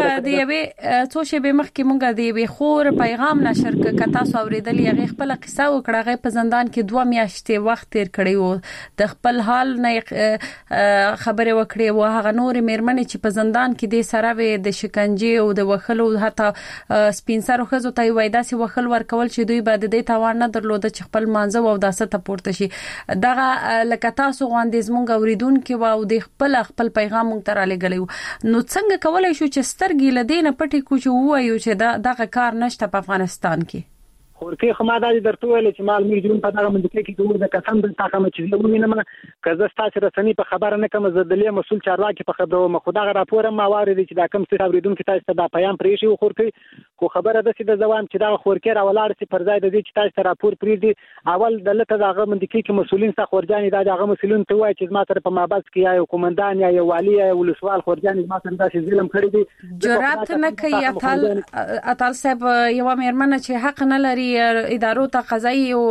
دی وی خور پیغام نشر ک تاسو اوریدل یې خپل قصه وکړه غي په زندان کې 2 میاشتې وخت تیر کړی وو د خپل حال نه خبره وکړي وو هغه نور مېرمنې چې په زندان کې د سره وي د شکنجه او د وخلو حتی سپینسر خزو ته وای داسې وخل ورکول چې دوی بعد د توان نه درلود چې خپل مانزه او داسه ته پورته شي دغه لکه تاسو غوندې زمونږ اوریدونکو او د خپل پیغام مونږ ته را لګلیو نو څنګه کولای شو چې سترګې لدینه پټې کو چې وایو چې دغه کار نشته په افغانستان کې خورکي خو ما دا درته ویل چې مال مې جون په دغه منځ کې دوه د قسم د تاخمه چې وینم کزه ستاسو رسنی په خبره نه کوم زدلې مسول چارواکي په خبره مخ دا راپور ما وارد چې دا کم څه اوریدونکو تاسو ته دا پیغام پریشي خورکي خو خبره ده چې د ځوان چې دا خورکي راولاړ سي پر ځای د دې چې تاسو ته راپور پریږدي اول دلته دغه منځ کې مسولین څخه خورجاني دغه مسولین ته وایي چې ما سره په مابس کې یا کومندان یا والی یا ولسوال خورجاني ما سره داسې ظلم کړی دي جرأت نه کوي اتل صاحب یو مېرمنه چې حق نه لري ادارو ته قضایي او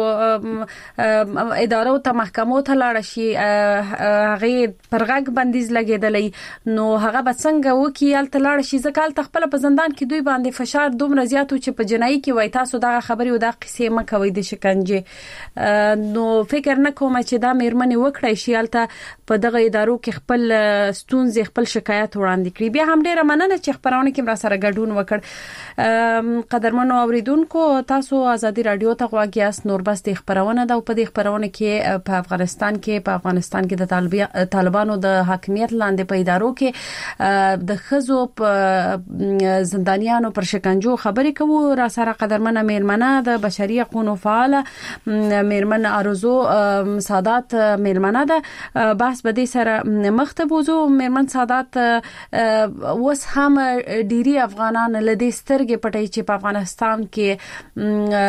ادارو ته محکمو ته لاړ شي هغه پرغږ بندیز لګیدلې نو هغه بڅنګ وکي الته لاړ شي ځکه تخپل په زندان کې دوی باندې فشار دومره زیاتو چې په جنایي کې وای تاسو دا خبري او دا قصې مکوي د شکنجه نو فکر نه کوم چې دا مېرمنې وکړي شي الته په دغه ادارو کې خپل ستونزې خپل شکایت وړاندې کړي بیا هم ډیره مننه چې خبرونه کې را سره ګډون وکړ قدرمنو اوریدونکو تاسو ازادي رادیو ته غواګیاس نوربست خبرونه ده او په دې خبرونه کې په افغانستان کې د طالبانو د حاکمیت لاندې په ادارو کې د خزو په زندانیانو پر شکنجو خبرې کوو را سره قدرمنه میرمنه د بشري حقوقو فعال میرمن ارزو سادات میرمنه ده بحث به دې سره مختبوزو میرمن سادات وس هم ډيري افغانان لدې سترګې پټي چې په افغانستان کې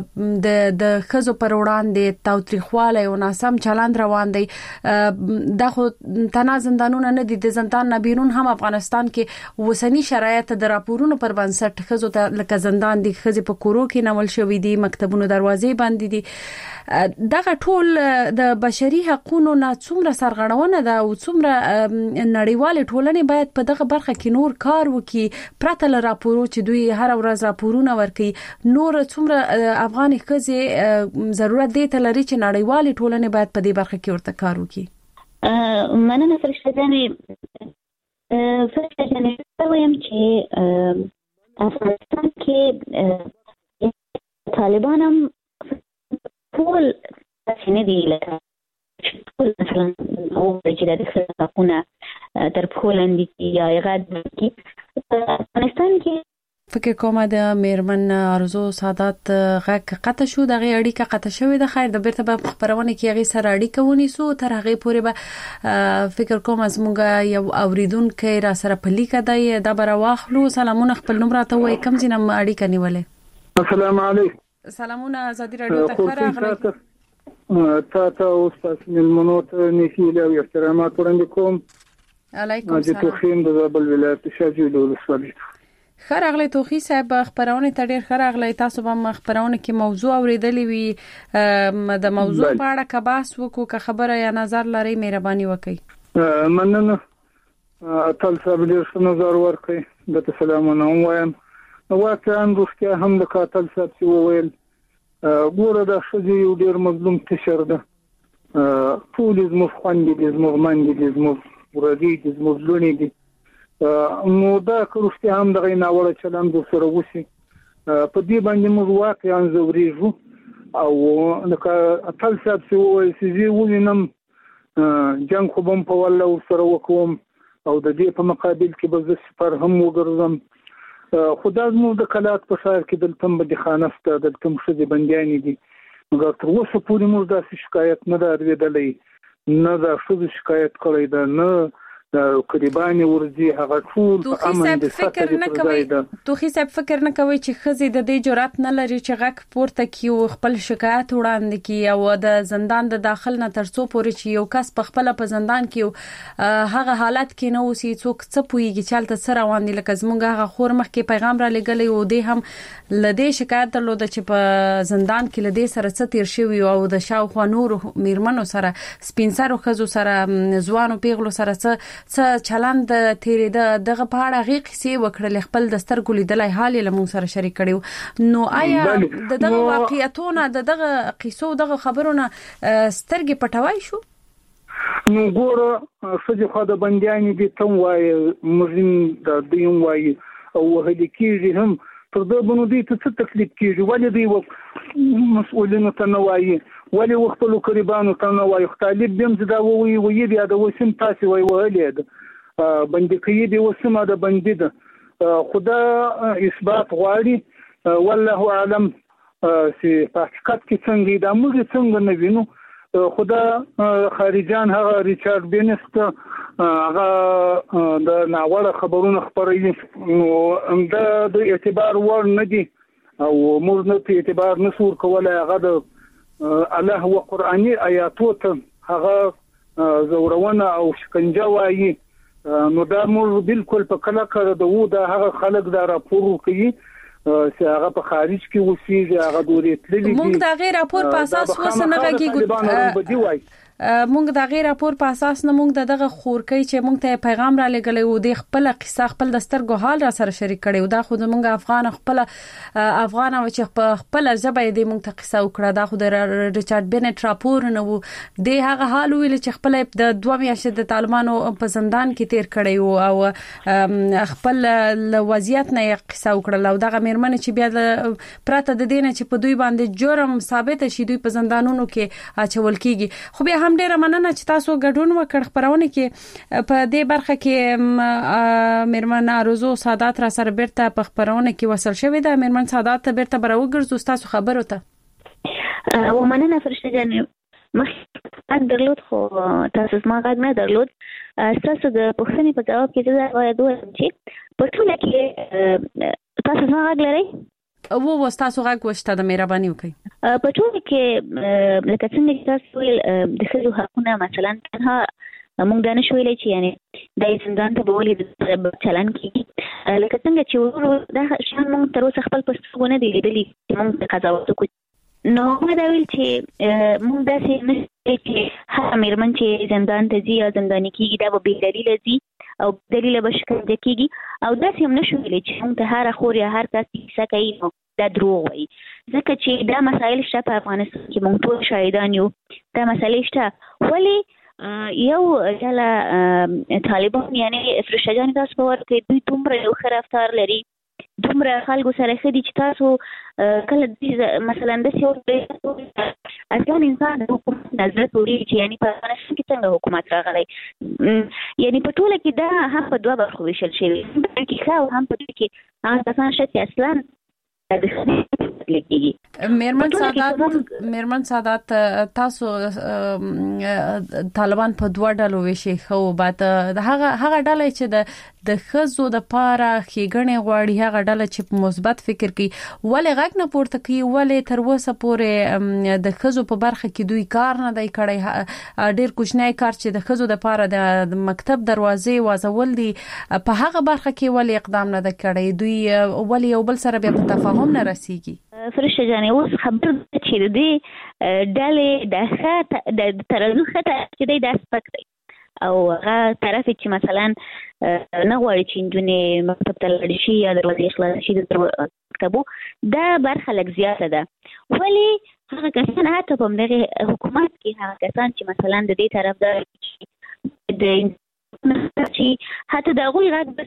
د خزو پر وړاندې تاوتریخواله او ناسم چلند روان دی دا خو تنه زندانونه نه دي د زندان نه بیرون هم افغانستان کې وسنی شرایط د راپورونو پر بنسټ خزو ته لکه زندان دي خزي په کورو کې نمول شوې دي مکتبونو دروازې باندې دي دغه ټول د بشري حقوقو نه څومره سرغړونه ده او څومره نړیوال ټولنې باید په دغه برخه کې نور کار وکړي پرته له راپورو چې دوی هر ورځ راپورونه ورکوي نور څومره افغاني خزي ضرورت دی ته لري چې نړیوال ټولنې باید په دې برخه کې ورته کار وکړي مننه فرشته جانې وایم چې افغانستان کې طالبان هم ټول څنګه دی لکه ټول مثلا او چې د حقوقونه تر پولند یا غاد کې افغانستان کې فکر کوم د میرمن ارزو سادات غږ قطع شو دغه اړیکه قطع شوې ده خیر د بیرته په خبرونه کې هغه سره اړیکه ونیسو تر هغه پورې به فکر کوم از مونږه یو اوریدونکو را سره په لیکه دی دا بر واخلو سلامونه خپل نوم راته وای کوم ځینم اړیکه نیولې السلام علیکم سلامونه ازادي رادیو ته راغلی تاسو استاد ملمنو ته نیکي او احترامات وړاندې کوم علیکم السلام د توخیم د زابل ولایت شاجوی ولسوالۍ خراغلی توخی صاحب خبرونه ته ډیر خراغلی تاسو به خبرونه کې موضوع اوریدلې وي د موضوع په اړه که بحث وکړو که خبره یا نظر لري مهرباني وکړئ مننه تل صاحب ډیر نظر ورکړي د سلامونه وایم واقعا روسیا هم د قاتل صاحب چې وویل ګوره د شذې یو ډیر مظلوم تشر ده ټول زموږ خوندې دي زموږ مندې دي زموږ ورځې دي زموږ لونې دي نو دا کروسته هم دغه ناوړه چلند سره وسی په دې باندې موږ واقعا زوريږو او لکه اتل صاحب چې وایي چې وینم جنگ خو بم په ولا سره وکوم او د دې په مقابل کې به زه سپر هم وګرځم خدای زموږ د کلات په شهر کې دلته به خانسته دلته مشدي بنديان دي مګر تر اوسه پورې موږ د شکایت نه درېدلې نه دا شوه شکایت کړی ده نه د قرباني ورځي هغه ټول په امن د فکر نه کوي توخي صاحب فکر نه کوي چې خزي د دې جرأت نه لري چې غږ پورته کیو خپل شکایت وړاندې کی او د زندان د داخل نه ترڅو پورې چې یو کس په خپل په زندان کې هغه حالت کې نه اوسي څوک څه پويږي چالت سره روان دي لکه زمونږ هغه خور مخ کې پیغام را لګلې او دې هم لدې شکایت درلود چې په زندان کې لدې سره څه تیر شوی او د شاوخوا نور میرمنو سره سپینسرو خزو سره ځوانو پیغلو سره څه چلند تیرې دغه په اړه غي قصې وکړل خپل د سترګو لیدلای حال له مون سره شریک کړو نو آیا دغه واقعیتونه دغه قصو دغه خبرونه سترګې پټوي شو نو ګوره څه خو د بنديان دي تم وای مزین د دیم وای او هدي کیږي هم تر دې بنو دي څه تکلیف کیږي ولې دی مسؤلینو ته نه وایي ولې وختلو قربانو ته نه وایي طالب بیم زدا وی بیا د وسم تاسو وای ولید بندي کوي دی وسمه د بندي ده خدا اثبات غواړي والله اعلم چې په حقیقت کې څنګه د موږ څنګه نه وینو خدا خارجان هغه ریچارډ بینست هغه د ناوړه خبرونو خبري نو د اعتبار ور نه دي او موږ نه په اعتبار نسور کولای هغه د الله او قرآني آیاتو ته هغه زورونه او شکنجه وایي نو دا موږ بالکل په کله کړه د هغه خلک دا راپور کوي چې هغه په خارج کې وسیږي هغه دورې تللي دي موږ دا غیر راپور په اساس وسنه کېږي موږ دا غیر راپور په اساس نه موږ دغه خورکۍ چې موږ ته پیغام را لګلې و د خپل قصه خپل دسترګو حال را سره شریک کړي و دا خو موږ افغان او چې خپل ژبه دې موږ ته قصه وکړه دا خو د ریچارډ بینټ راپور نه و د هغه حال ویل چې خپل د 2 میاشتې د طالبانو په زندان کې تیر کړي او خپل وضعیت نه قصه وکړه او دغه مېرمن چې بیا پراته د دینه چې په دوی باندې جرم ثابت شي دوی په زندانونو کې اچول کیږي خو بیا هم ډیره مننه چې تاسو ګډون وکړ خبرونه کې په دې برخه کې مېرمن آرزو سادات را سره بیرته په خبرونه کې وصل شوې ده مېرمن سادات بیرته براوګرځو تاسو خبرو ته ومننه فرشته جان مخ درلود خو تاسو ما غږ نه درلود تاسو د پوښتنې په جواب کې دا وایي چې په ټوله کې تاسو ما غږ لرئ و تاسو غږ وشته د مهرباني وکړئ په ټول کې لکه څنګه تاسو ویل د خځو حقونه مثلا تنها موږ دا نشو ویلای چې یعنی د زندان ته بولې چلن کیږي لکه څنګه چې دا شان موږ تر اوسه خپل پښتون دی لیدلی موږ قضاوت کوو نو ما دا ویل چې موږ دا چې هر مېرمن چې زندان ته ځي یا زنداني کیږي دا به دلیل ځي او دلیل به شکنجه کیږي او دا هم نشو ویلای چې موږ ته هر خور یا هر کس کیسه کوي نو دا دروغ وایي ځکه چې دا مسایل شته په افغانستان کې موږ ټول شاهدان یو دا مسایل شته ولی یو ځله طالبان یعنی فرشتجان تاسو په ورته دوی دومره یو ښه رفتار لري دومره خلکو سره ښه دي چې تاسو کله مثلا د څو اصلا انسان د حکومت نظر کوي چې یعنی په افغانستان کې څنګه حکومت راغلی یعنی په ټوله کې دا هم په 2 برخو ویشل شوی کې ښه او هم په دې کې هغه کسان چې اصلا مېرمن سادات تاسو طالبان په 2 ډلو ویشي خو بعد هغه ډله چې د خزو د پاره خېګنې غواړي هغه ډله چې مثبت فکر کوي ولې غږ نه پورته کوي ولې تر اوسه پورې د خزو په برخه کې دوی کار نه دی کړی ډېر کوچنی کار چې د خزو د پاره د مکتب دروازې وازول دي په هغه برخه کې ولې اقدام نه کړی دوی ولې یو بل سره بیا په تفاهم نه رسیږي فرشته جانې اوس خبر چې دې ډلې د ترازو خطه چې دې سپک دی او هغه طرف چې مثلا نه غواړي چې نجونې مکتب ته لاړ شي یا دروازې خلاص شي د مکتبو دا برخه لږ زیاته ده ولی هغه کسان حتی په دغه حکومت کې هغه کسان چې مثلا د دې طرفدار د چې حتی د هغوی غږ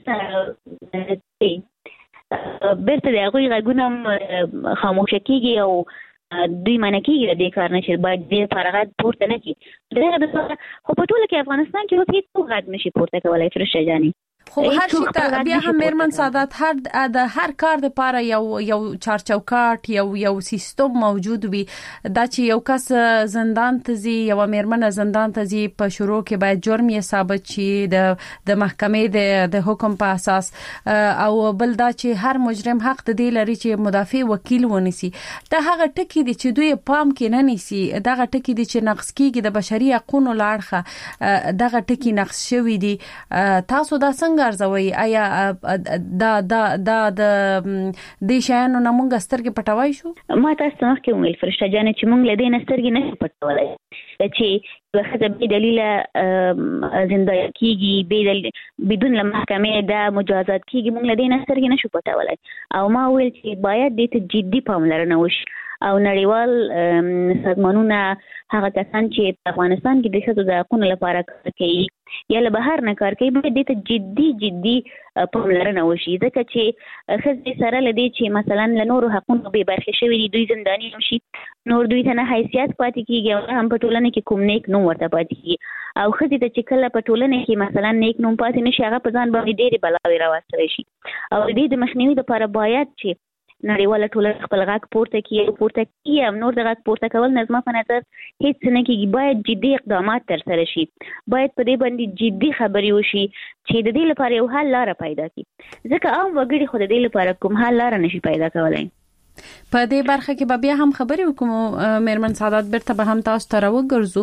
بیرته د هغوی غږونه خاموشه کیږي او دوی منع کیږي د دې کار نه چې باید دې فارغت پورته نه کړي دغه د خو په ټوله کې افغانستان کې هیڅ غږ نشي پورته کولای فرشته جانې خو هر شي ته بیا هم مېرمن سادات هر کار د پاره یو چارچوکاټ یو سیستم موجود وي دا چې یو کس زندان ته ځي یو مېرمن زندان ته ځي په شروع کې باید جرم یې ثابت شي د محکمې د حکم په اساس او بل دا چې هر مجرم حق د دې لري چې مدافع وکیل ونیسي دا هغه ټکی دي چې دوی پام کې نه نیسي دغه ټکی دي چې نقص کیږي د بشري حقوقو لاړخه دغه ټکی نقص شوی دي تاسو دا څنګه ارزوي آیا د دې شیانو نه مونږ سترګې پټوي شو ما تاسو مخکې ویل فرشته جانې چې مونږ له دې نه سترګې نه پټولای چې وخت به دلیل زندان کیږي بدون له محکمې د مجازات کیږي مونږ له دې نه سترګې نشو پټولای او ما ویل چې باید دې ته جدي پاملرنه وشي او نړیوال سازمانونه هغه کسان چې په افغانستان کې د ښځو د حقوقو لپاره کار کوي یا له بهر نه کار کوي باید دې ته جدي پاملرنه وشي ځکه چې ښځې سره له دې چې مثلا له نورو حقوقو بې برخې شوي دي دوی زنداني شي نور دوی ته نه حیثیت پاتې کیږي او هم په ټولنه کې کوم نیک نوم ورته پاتې کیږي او ښځې ته چې کله په ټولنه کې مثلا نیک نوم پاتې نشي هغه په ځان باندې ډېرې بلاوې راوستلی شي او دې د مخنیوي لپاره باید چې نړیواله ټولنه خپل غږ پورته کړي او نور د غږ پورته کول نه زما په نظر هیڅ نه کېږي. باید جدي اقدامات ترسره شي، باید په دې باندې جدي خبرې وشي چې د دې لپاره یو حل لاره پیدا کړي، ځکه عام وګړي خو د دې لپاره کوم حل لاره نشي پیدا کولای. په دې برخه کې به بیا هم خبرې وکړو میرمن سعادت، بیرته به هم تاسو ته راوګرځو.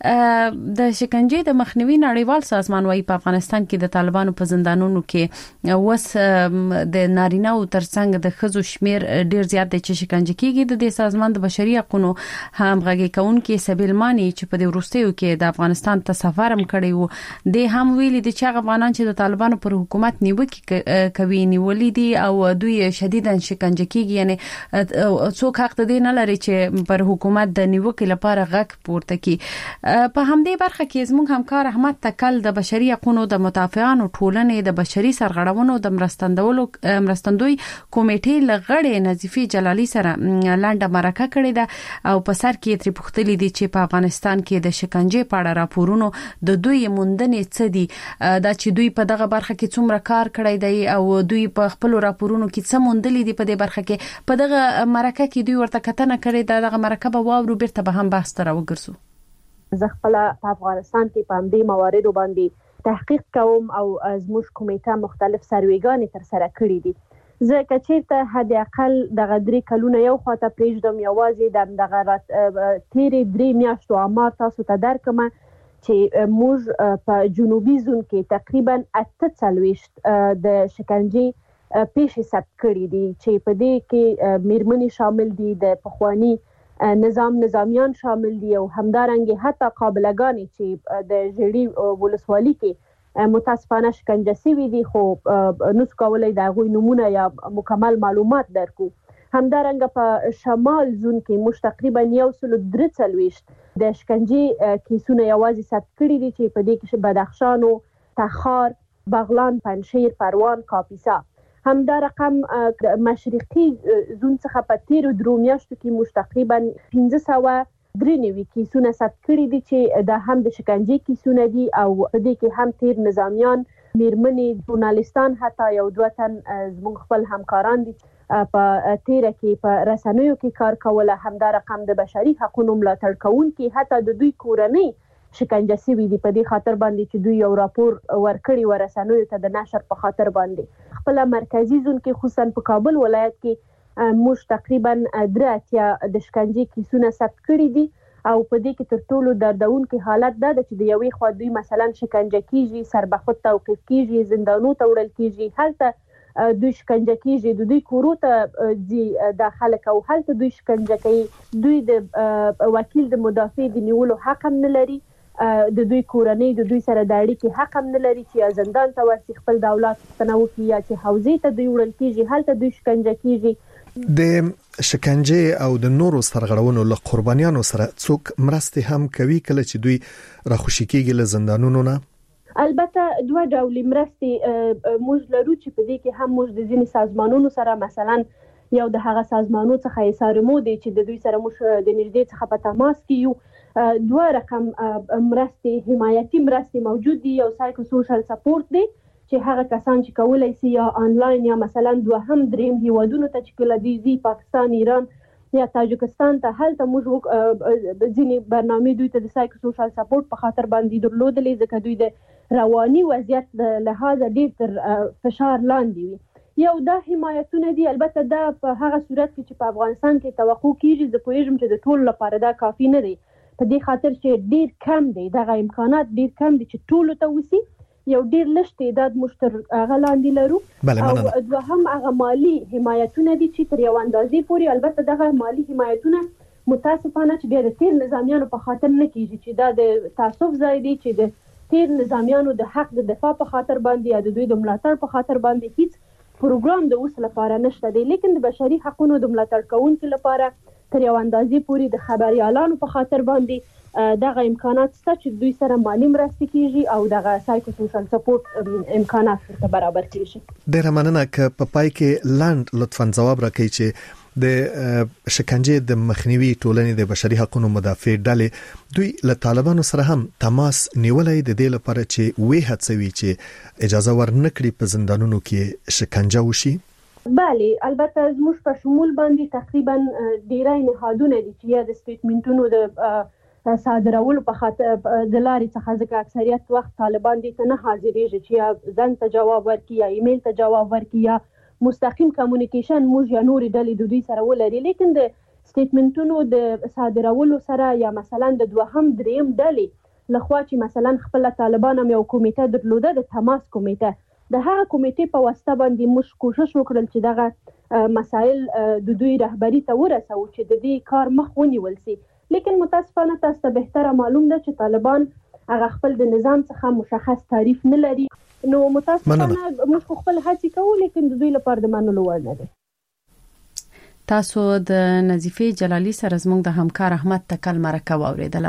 د شکنجې د مخنیوي نړیوال سازمان وايي په افغانستان کې د طالبانو په زندانونو کې وس د نارینه او ترڅنګ د ښځو شمیر ډیر زیات دی چې شکنجه کیږي. د دې سازمان د بشري حقوقو همغږي کوونکي سبیل مانی چې په دې وروستیو کې د افغانستان ته سفر هم کړی وو، د هم ویلي د چې افغانان چې د طالبانو پر حکومت نیوکې کوي نیولې دي او دوی شدیداً شکنجه کیږي، یعنی څوک حق ته دی نه لري چې پر حکومت د نیوکې لپاره غږ پورته کړي. په همدې برخه کې زموږ همکار احمد تکل د بشري حقوقو د مدافعانو ټولنې د بشري سرغړونو د مرستندوی کمیټې لغړې نظیفي جلالي سره لاندې مرکه کړې ده او په سر کې تری پوښتلې دي چې په افغانستان کې د شکنجې په اړه راپورونو د دوی موندنې څه دي، دا چې دوی په دغه برخه کې څومره کار کړی دی او دوی په خپل راپورونو کې څه موندلې دي. په دې برخه کې په دغه مرکه کې دوی ورته کتنه کړې دغه مرکه به واورو، بیرته به هم بحث ته راوګرځو. زه خپل په افغانستان کې په همدې مواردو باندې تحقیق کوم او زموږ کمیټه مختلف سرویګانې تر سره کړې دي. زه کچېرته حد اقل دغه 3 کلونه یو خواته پریږدم، یوازې دغه تیرې 3 میاشتو عمر تاسو ته درکم چې موږ په جنوبي زون کې تقریبا 48 د شکنجې پیښې ثبت کړې دي چې په دې کې میرمنې شامل دي، د پخوانی نظامیان شامل دي او همدارنګه حتی قابلګانې چې د ژړی ولسوالۍ کې متاسفانه شکنجه شوي دي، خو نس کولای د هغوی نمونه یا مکمل معلومات درکو. همدارنګه په شمال زون کې موږ تقریبا 143 د شکنجې کیسونه یوازې ثبت کړي دي چې په دې کې بدخشان او تخار، بغلان، پنجشیر، پروان، کاپیسا. همدا رقم مشرقي زون څخه په 13 میاشتو کې موږ تقریبا 1593 کیسونه ثبت کړي دي چې د هم د شکنجې کیسونه دي او په دې کې هم تیر نظامیان، میرمنې، ژورنالیستان، حتی یو دوه تن زموږ خپل همکاران دي په تیره کې په رسنیو کې کار کوله. همدا رقم د بشري حقوقو ملاتړ کوونکي حتی د دوی کورنۍ شکنجه شوي دي په دې خاطر باندې چې دوی یو راپور ورکړي و رسنیو ته د نشر په خاطر باندې. خپل مرکزی زون کې خصوصا په کابل ولایت کې موږ تقریبا 3 د شکنجې کیسونه ثبت کړي دي او په دې کې تر ټولو دردونکي حالت دا چې د یوې خوا دوی مثلا شکنجه کیږي، سربخود توقیف کیږي، زندانو ته وړل کیږي، هلته دوی شکنجه کیږي، د دوی کورو ته ځي د خلک او هلته دوی شکنجه کوي. دوی د وکیل د مدافع د نیولو حق هم نه لري، د دوی کورنۍ د دوی سره د اړیکې حق هم نه لري چې یا زندان ته ورسي خپل د اولاد پوښتنه وکړي یا چې حوزې ته دوی وړل کیږي، هلته دوی شکنجه کیږي. د شکنجې او د نورو سرغړونو له قربانیانو سره څوک مرسته هم کوي کله چې دوی راخوشي کیږي له زندانونو نه؟ البته دوه ډول مرسته موږ لرو چې په دې کې هم موږ د ځینې سازمانونو سره مثلا یو د هغه سازمانونو څخه ایسارمو دي چې د دوی سره موږ د نږدې څخه په تماس کې یو. دوه رقم مرسته حمایتي مرسته موجود دي، یو سایکو سوشل سپورت دی چې هغه کسان چې کولای شي یا آنلاین یا مثلا دوهم دریم هیوادونو ته چې کله دی پاکستان، ایران یا تاجکستان ته هلته موږ ځینې برنامه دوی ته د سایکو سوشل سپورت په خاطر باندې درلودلې ځکه دوی د رواني وضعیت له لحاظه ډیر تر فشار لاندې وي. یو دا حمایتونه دي، البته دا په هغه صورت کې چې په افغانستان کې توقع کیږي. زه پوهیږم چې د ټول لپاره دا کافی نه دی، په دې خاطر چې ډیر کم دی، دغه امکانات ډیر کم دي چې ټول ته وسی. یو ډیر لږ تعداد مشتر غلاندې لرو او دوهم هغه مالی حمایتونه دي چې تر یو اندازې پورې، البته دغه مالی حمایتونه متاسفانه چې بیا د تیر نظامیانو په خاطر نه کیږي چې دا د تعصب ځای دی، چې د تیر نظامیانو د حق د دفاع په خاطر باندې یا د دوی د ملاتړ په خاطر باندې هیڅ پروګرام د اوس لپاره نشته دی. لیکن د بشري حقوقو د ملاتړ کوونکو لپاره تر یو اندازې پورې د خبريالانو په خاطر باندې دغه امکانات شته چې دوی سره مالی مرسته کیږي او دغه سایکو سوشل سپورت امکانات ورته برابر کیږي. ډیره مننه که په پای کې لاند لطفاً جواب راکړئ چې د شکنجې د مخنیوي ټولنې د بشري حقوقو مدافع ډلې دوی له طالبانو سره هم تماس نیولای د دې لپاره چې وې هڅوي چې اجازه ورنکړي په زندانونو کې شکنجه وشي. بله البته زموږ په شمول باندې تقریبا ډیری نهادونه دي چې یا د سټیټمنټونو د صادرولو په خاطر د لارې څخه ځکه اکثریت وخت طالبان دي ته نه حاضرېږي چې یا زنګ ته جواب ورکړي یا ایمیل ته جواب ورکړي یا مستقیم کمیونیکیشن موږ یا نورې ډلې د دوی سره ولري. لیکن د سټیټمنټونو د صادرولو سره یا مثلا د دوهم دریم ډلې لخوا چې مثلا خپل طالبان هم یو کمیټه درلوده د تماس کمیټه د هغه کمیټې په واسطه باندې موږ کوشش وکړل چې دغه مسایل د دوی رهبری ته ورسو چې د دې کار مخ ونیول شي. لیکن متاسفانه تاسو ته بهتره معلوم ده چې طالبان هغه خپل د نظام څخه مشخص تعریف نه لري. نو متاسفانه موږ خپل هڅې کوو لیکن د دوی لپاره د منلو وړ نه دي. تاسو د نظیفه جلالی سره زموږ د همکار احمد تکل مرکه واوریدله.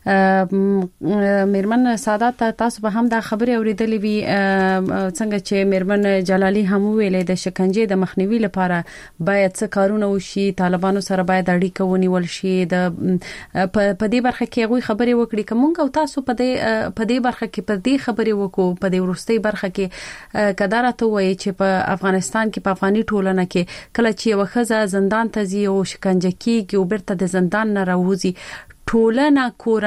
میرمن سعادت تاسو به هم د خبرې اوریدلې وی څنګه چې میرمن جلالی هم ویلې د شکنجې د مخنیوي لپاره باید څه کارونه وشي، طالبانو سره باید اړیکه ونیول شي. د په دې برخه کې غوي خبرې وکړي کومه او تاسو په دې برخه کې په دې خبرې وکړو په دې ورستۍ برخه کې کدارته وایي چې په افغانستان کې په افغاني ټولنه کې کله چې یو خزه زندان ته ځي او شکنجه کیږي او بیرته د زندان نه راوځي، ټولنه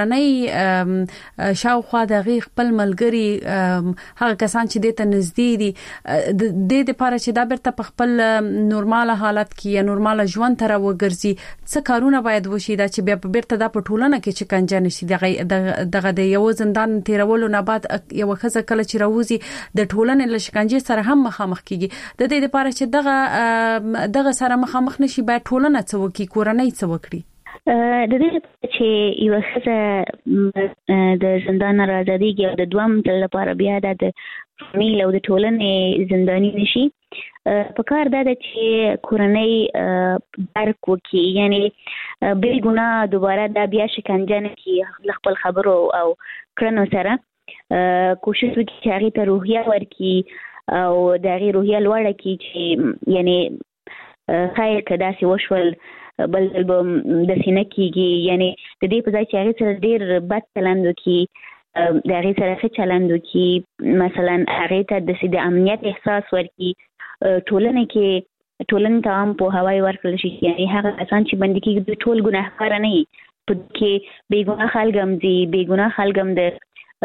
کورنۍ شاوخوا د خپل ملګری هغه کسان چې د ته نږدې دي د لپاره چې دا بیرته په خپل نورماله حالت کې یا نورماله ژوند تر وګرځي، څه کارونه باید وشي دا چې بیا بیرته د ټولنه کې شکنجه نشي. دغه د یو زندان تیرولو نه بعد یو خزه کله چې راوځي د ټولنې له شکنجې سره هم مخامخ کیږي. د دې لپاره چې دغه سره مخامخ نشي باید ټولنه څه وکړي، کورنۍ څه وکړي. د دې چې یو څه د زندان راځي او د دوام لپاره بیا د فامیل او د ټولنې زنداني نشي، په کار دا چې کورنۍ درک وکړي، یعنی بې ګناه دوباره دا بیا شکنجه نه کړي، خپل خبرو او کړنو سره کوشش وکړي چې هغې ته روحیه ورکړي او د هغې روحیه لوړه کړي چې یعنی خیر که داسې وشول بل به د سینه کېږي، یعنی د دې په ځای چې هغې سره ډېر بد چلند وکړي د هغې سره ښه چلند وکړي، مثلا هغې ته د امنیت احساس ورکړي، ټولنې ته هم پوهاوی ورکړل شي، یعنی هغه کسان چې بندي کېږي دوی ټول ګناهکاره نه وي، په کې بېګناه خلک هم ځي، بېګناه خلک هم د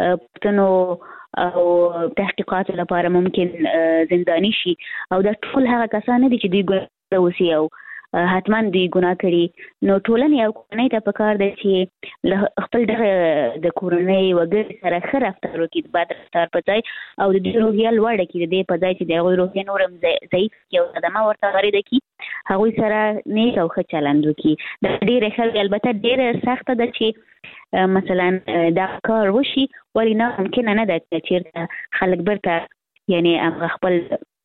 پوښتنو او تحقیقاتو لپاره ممکن زنداني شي، او دا ټول هغه کسان نه دي چې دوی ګناه وسي او حتما دوی ګناه کړي. نو ټولنې او کورنۍ ته پکار دی چې خپل دغه د کورنۍ وګړي سره ښه رفتار وکړي، د بد رفتار په ځای، او د دوی روحیه لوړه کړي، د دې په ځای چې د هغوی روحیه نور هم ضعیف کړي او صدمه ورته وارده کړي، هغوی سره نیک او ښه چلند وکړي. دا ډېره ښه، البته ډېره سخته ده چې مثلا دا کار وشي، ولې نه ممکنه نه ده چې چېرته خلک بیرته یعنی هغه خپل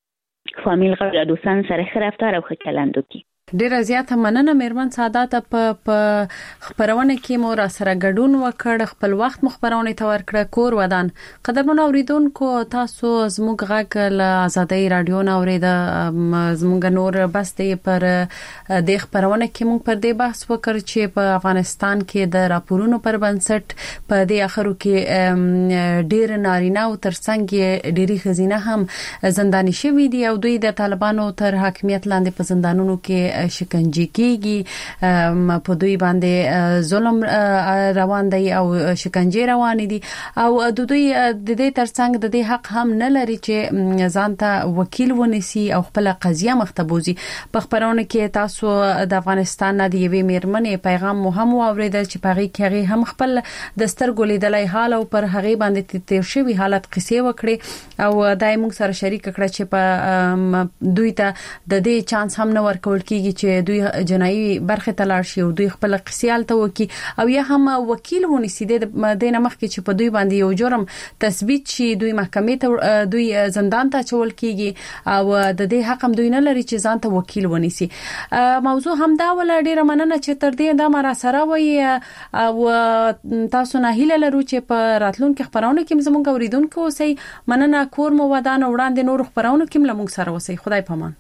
فامیل غړي او دوستان سره ښه رفتار او ښه چلند وکړي. ډیره زیاته مننه میرمن سعادت. په خبرونه کې مو را سره ګډون وکړ، خپل وخت مخبرونه ته ورکړه. کور ودان قدرمن اوریدونکو، تاسو زموږ غږ له آزادۍ رادیو نه اورید. زموږ نور بس دی پر د خبرونه کې مو پر دې بحث وکړ چې په افغانستان کې د راپورونو پر بنسټ په دې اخرو کې ډیر نارینه او ترڅنګ ډيري خزینه هم زنداني شوي دي او دوی د طالبانو تر حاکمیت لاندې په زندانونو کې شکنجه کیږي، په دوی باندې ظلم روان دی او شکنجه روان دي، او د دوی د دې ترڅنګ د دې حق هم نه لري چې ځان ته وکیل ونیسي او خپل قضیه مختبوزي. په خبرونه کې تاسو د افغانستان د یوې میرمنې پیغام مهم اوریدل چې پغې کې هم خپل د سترګو لیدلای حال او پر هغه باندې تیر شوی حالت قصې وکړي او دای موږ سره شریک کړه چې په دوی ته د دې چانس هم نه ورکول کیږي چې دوی جنایي برخه ته لاړ شي او دوی خپل قصیال ته وکي او یا هم وکیل ونیسي د نمخ کې چې په دوی باندې یو جرم تثبیت شي، دوی محکمې ته دوی زندان ته چول کیږي او د دې حق هم دوی نه لري چې ځان ته وکیل ونیسي. موضوع هم دا ول ډیره مننه چې تر دې دا مر سره وي او تاسو نه هیله لرو چې په راتلونکو خبرونه کې زموږ اوریدونکو اوسئ. مننه. کور مو ودان وړاندې نور خبرونه کې موږ سره اوسئ. خدای پامان.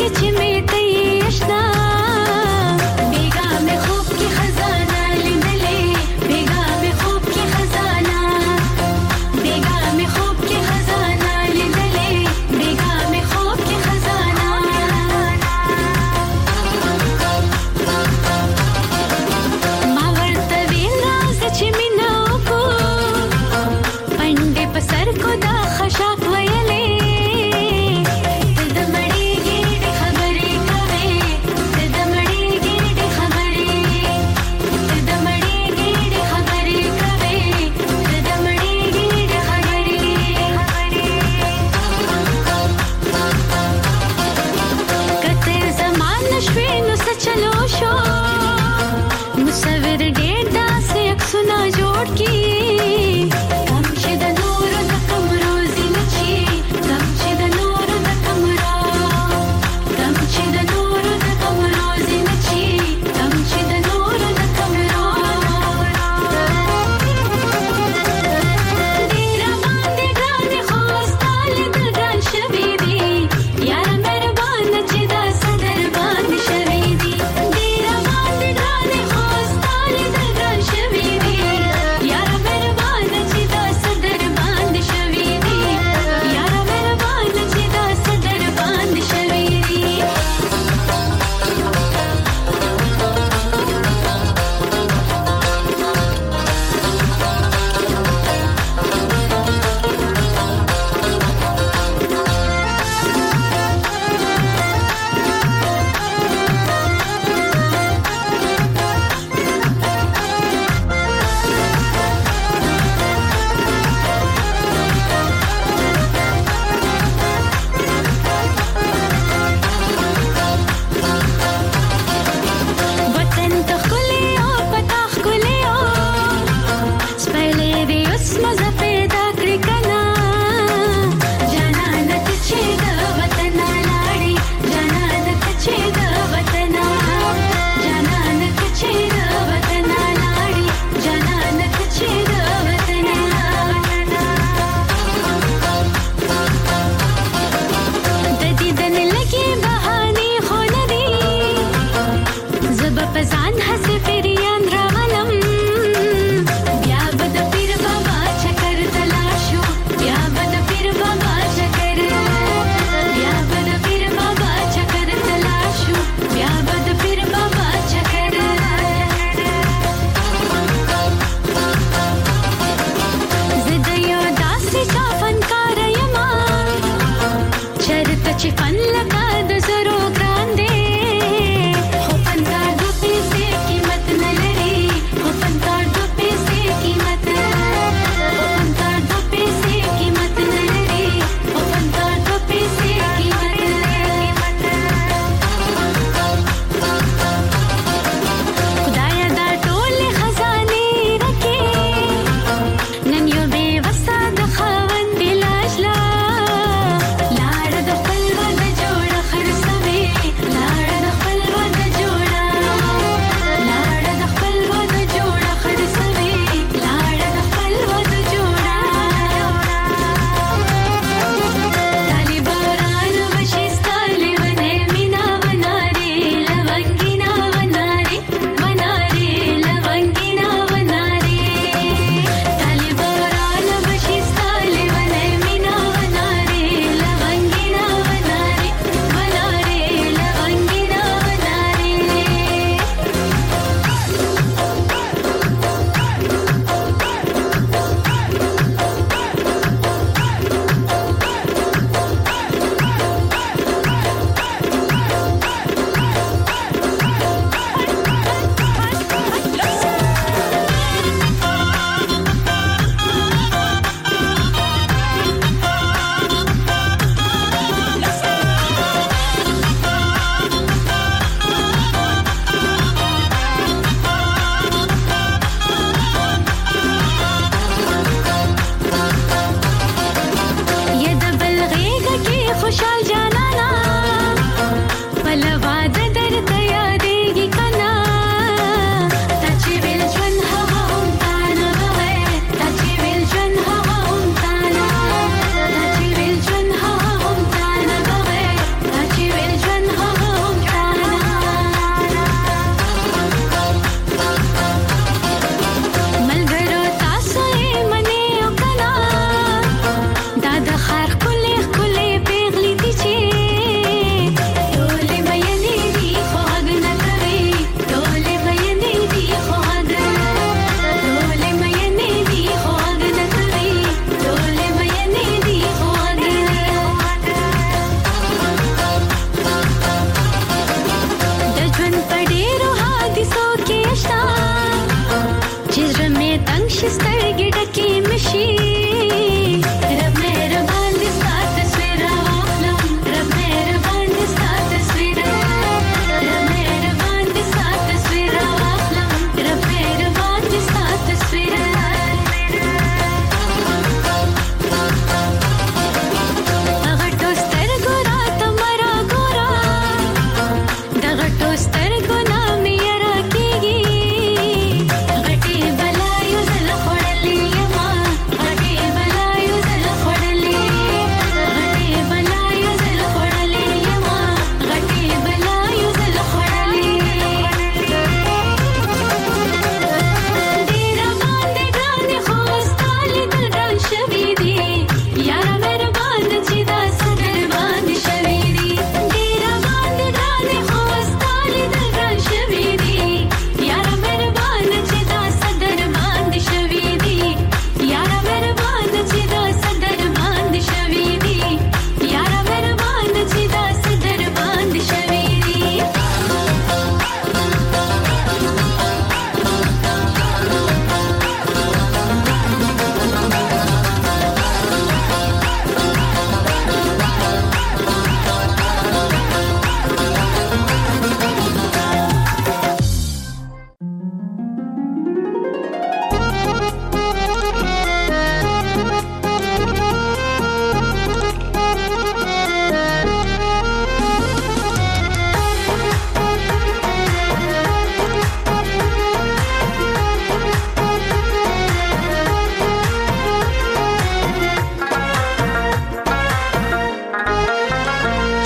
وسه د خوند لاجلا لاړ د خپل ود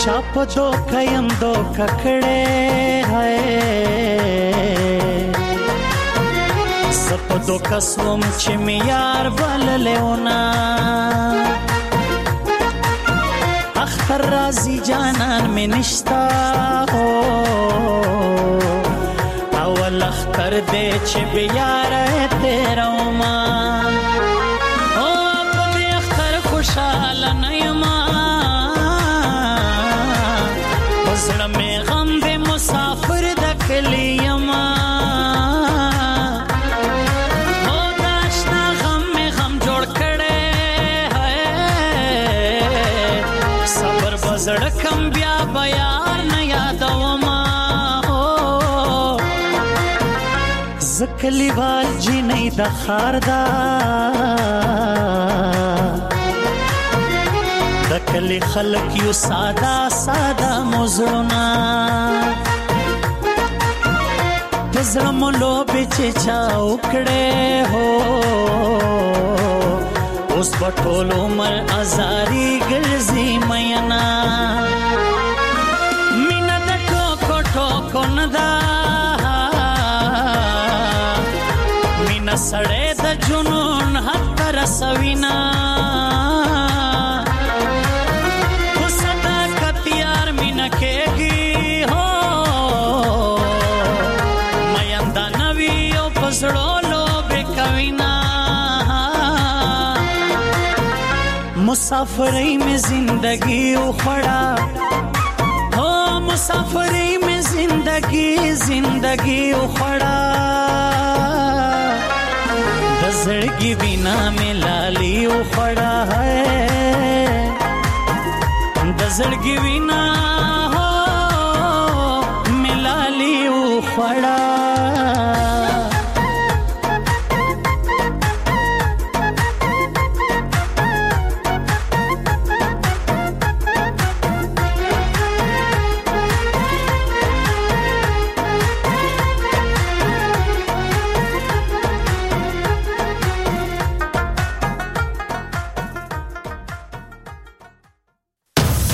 چاپ دو کیم دو ککڑے ہے سپ دو کسوم چی میار بل لیونا اختر رازی جانان میں نشتا ہو اول اختر دے چی بیار ہے تیرا امان او اپنے اختر خوشحال نیمان بزر میں غم دے مسافر دکلی یمان او داشنا غم میں غم جوڑ کڑے ہے صبر بزر کم بیا بیار نیادو زکلی وال جی نئی دا خاردا دکلی خلق یو سادا سادا مزرنا پزرم لو بچے چاو کڑے ہو اس بطول عمر ازاری گرزی مینا مینا دا ٹوکو ٹوکو ندا سڑے د جنون حد رسوینا وہ صداقت یار مینکے گی ہو میندہ نوی او پزڑو لو بکوینا مسافری میں زندگی اخڑا ہو مسافری میں زندگی اخڑا دزڑگی بینا میں لالی اخڑا ہے دزڑگی بینا ہو میں لالی اخڑا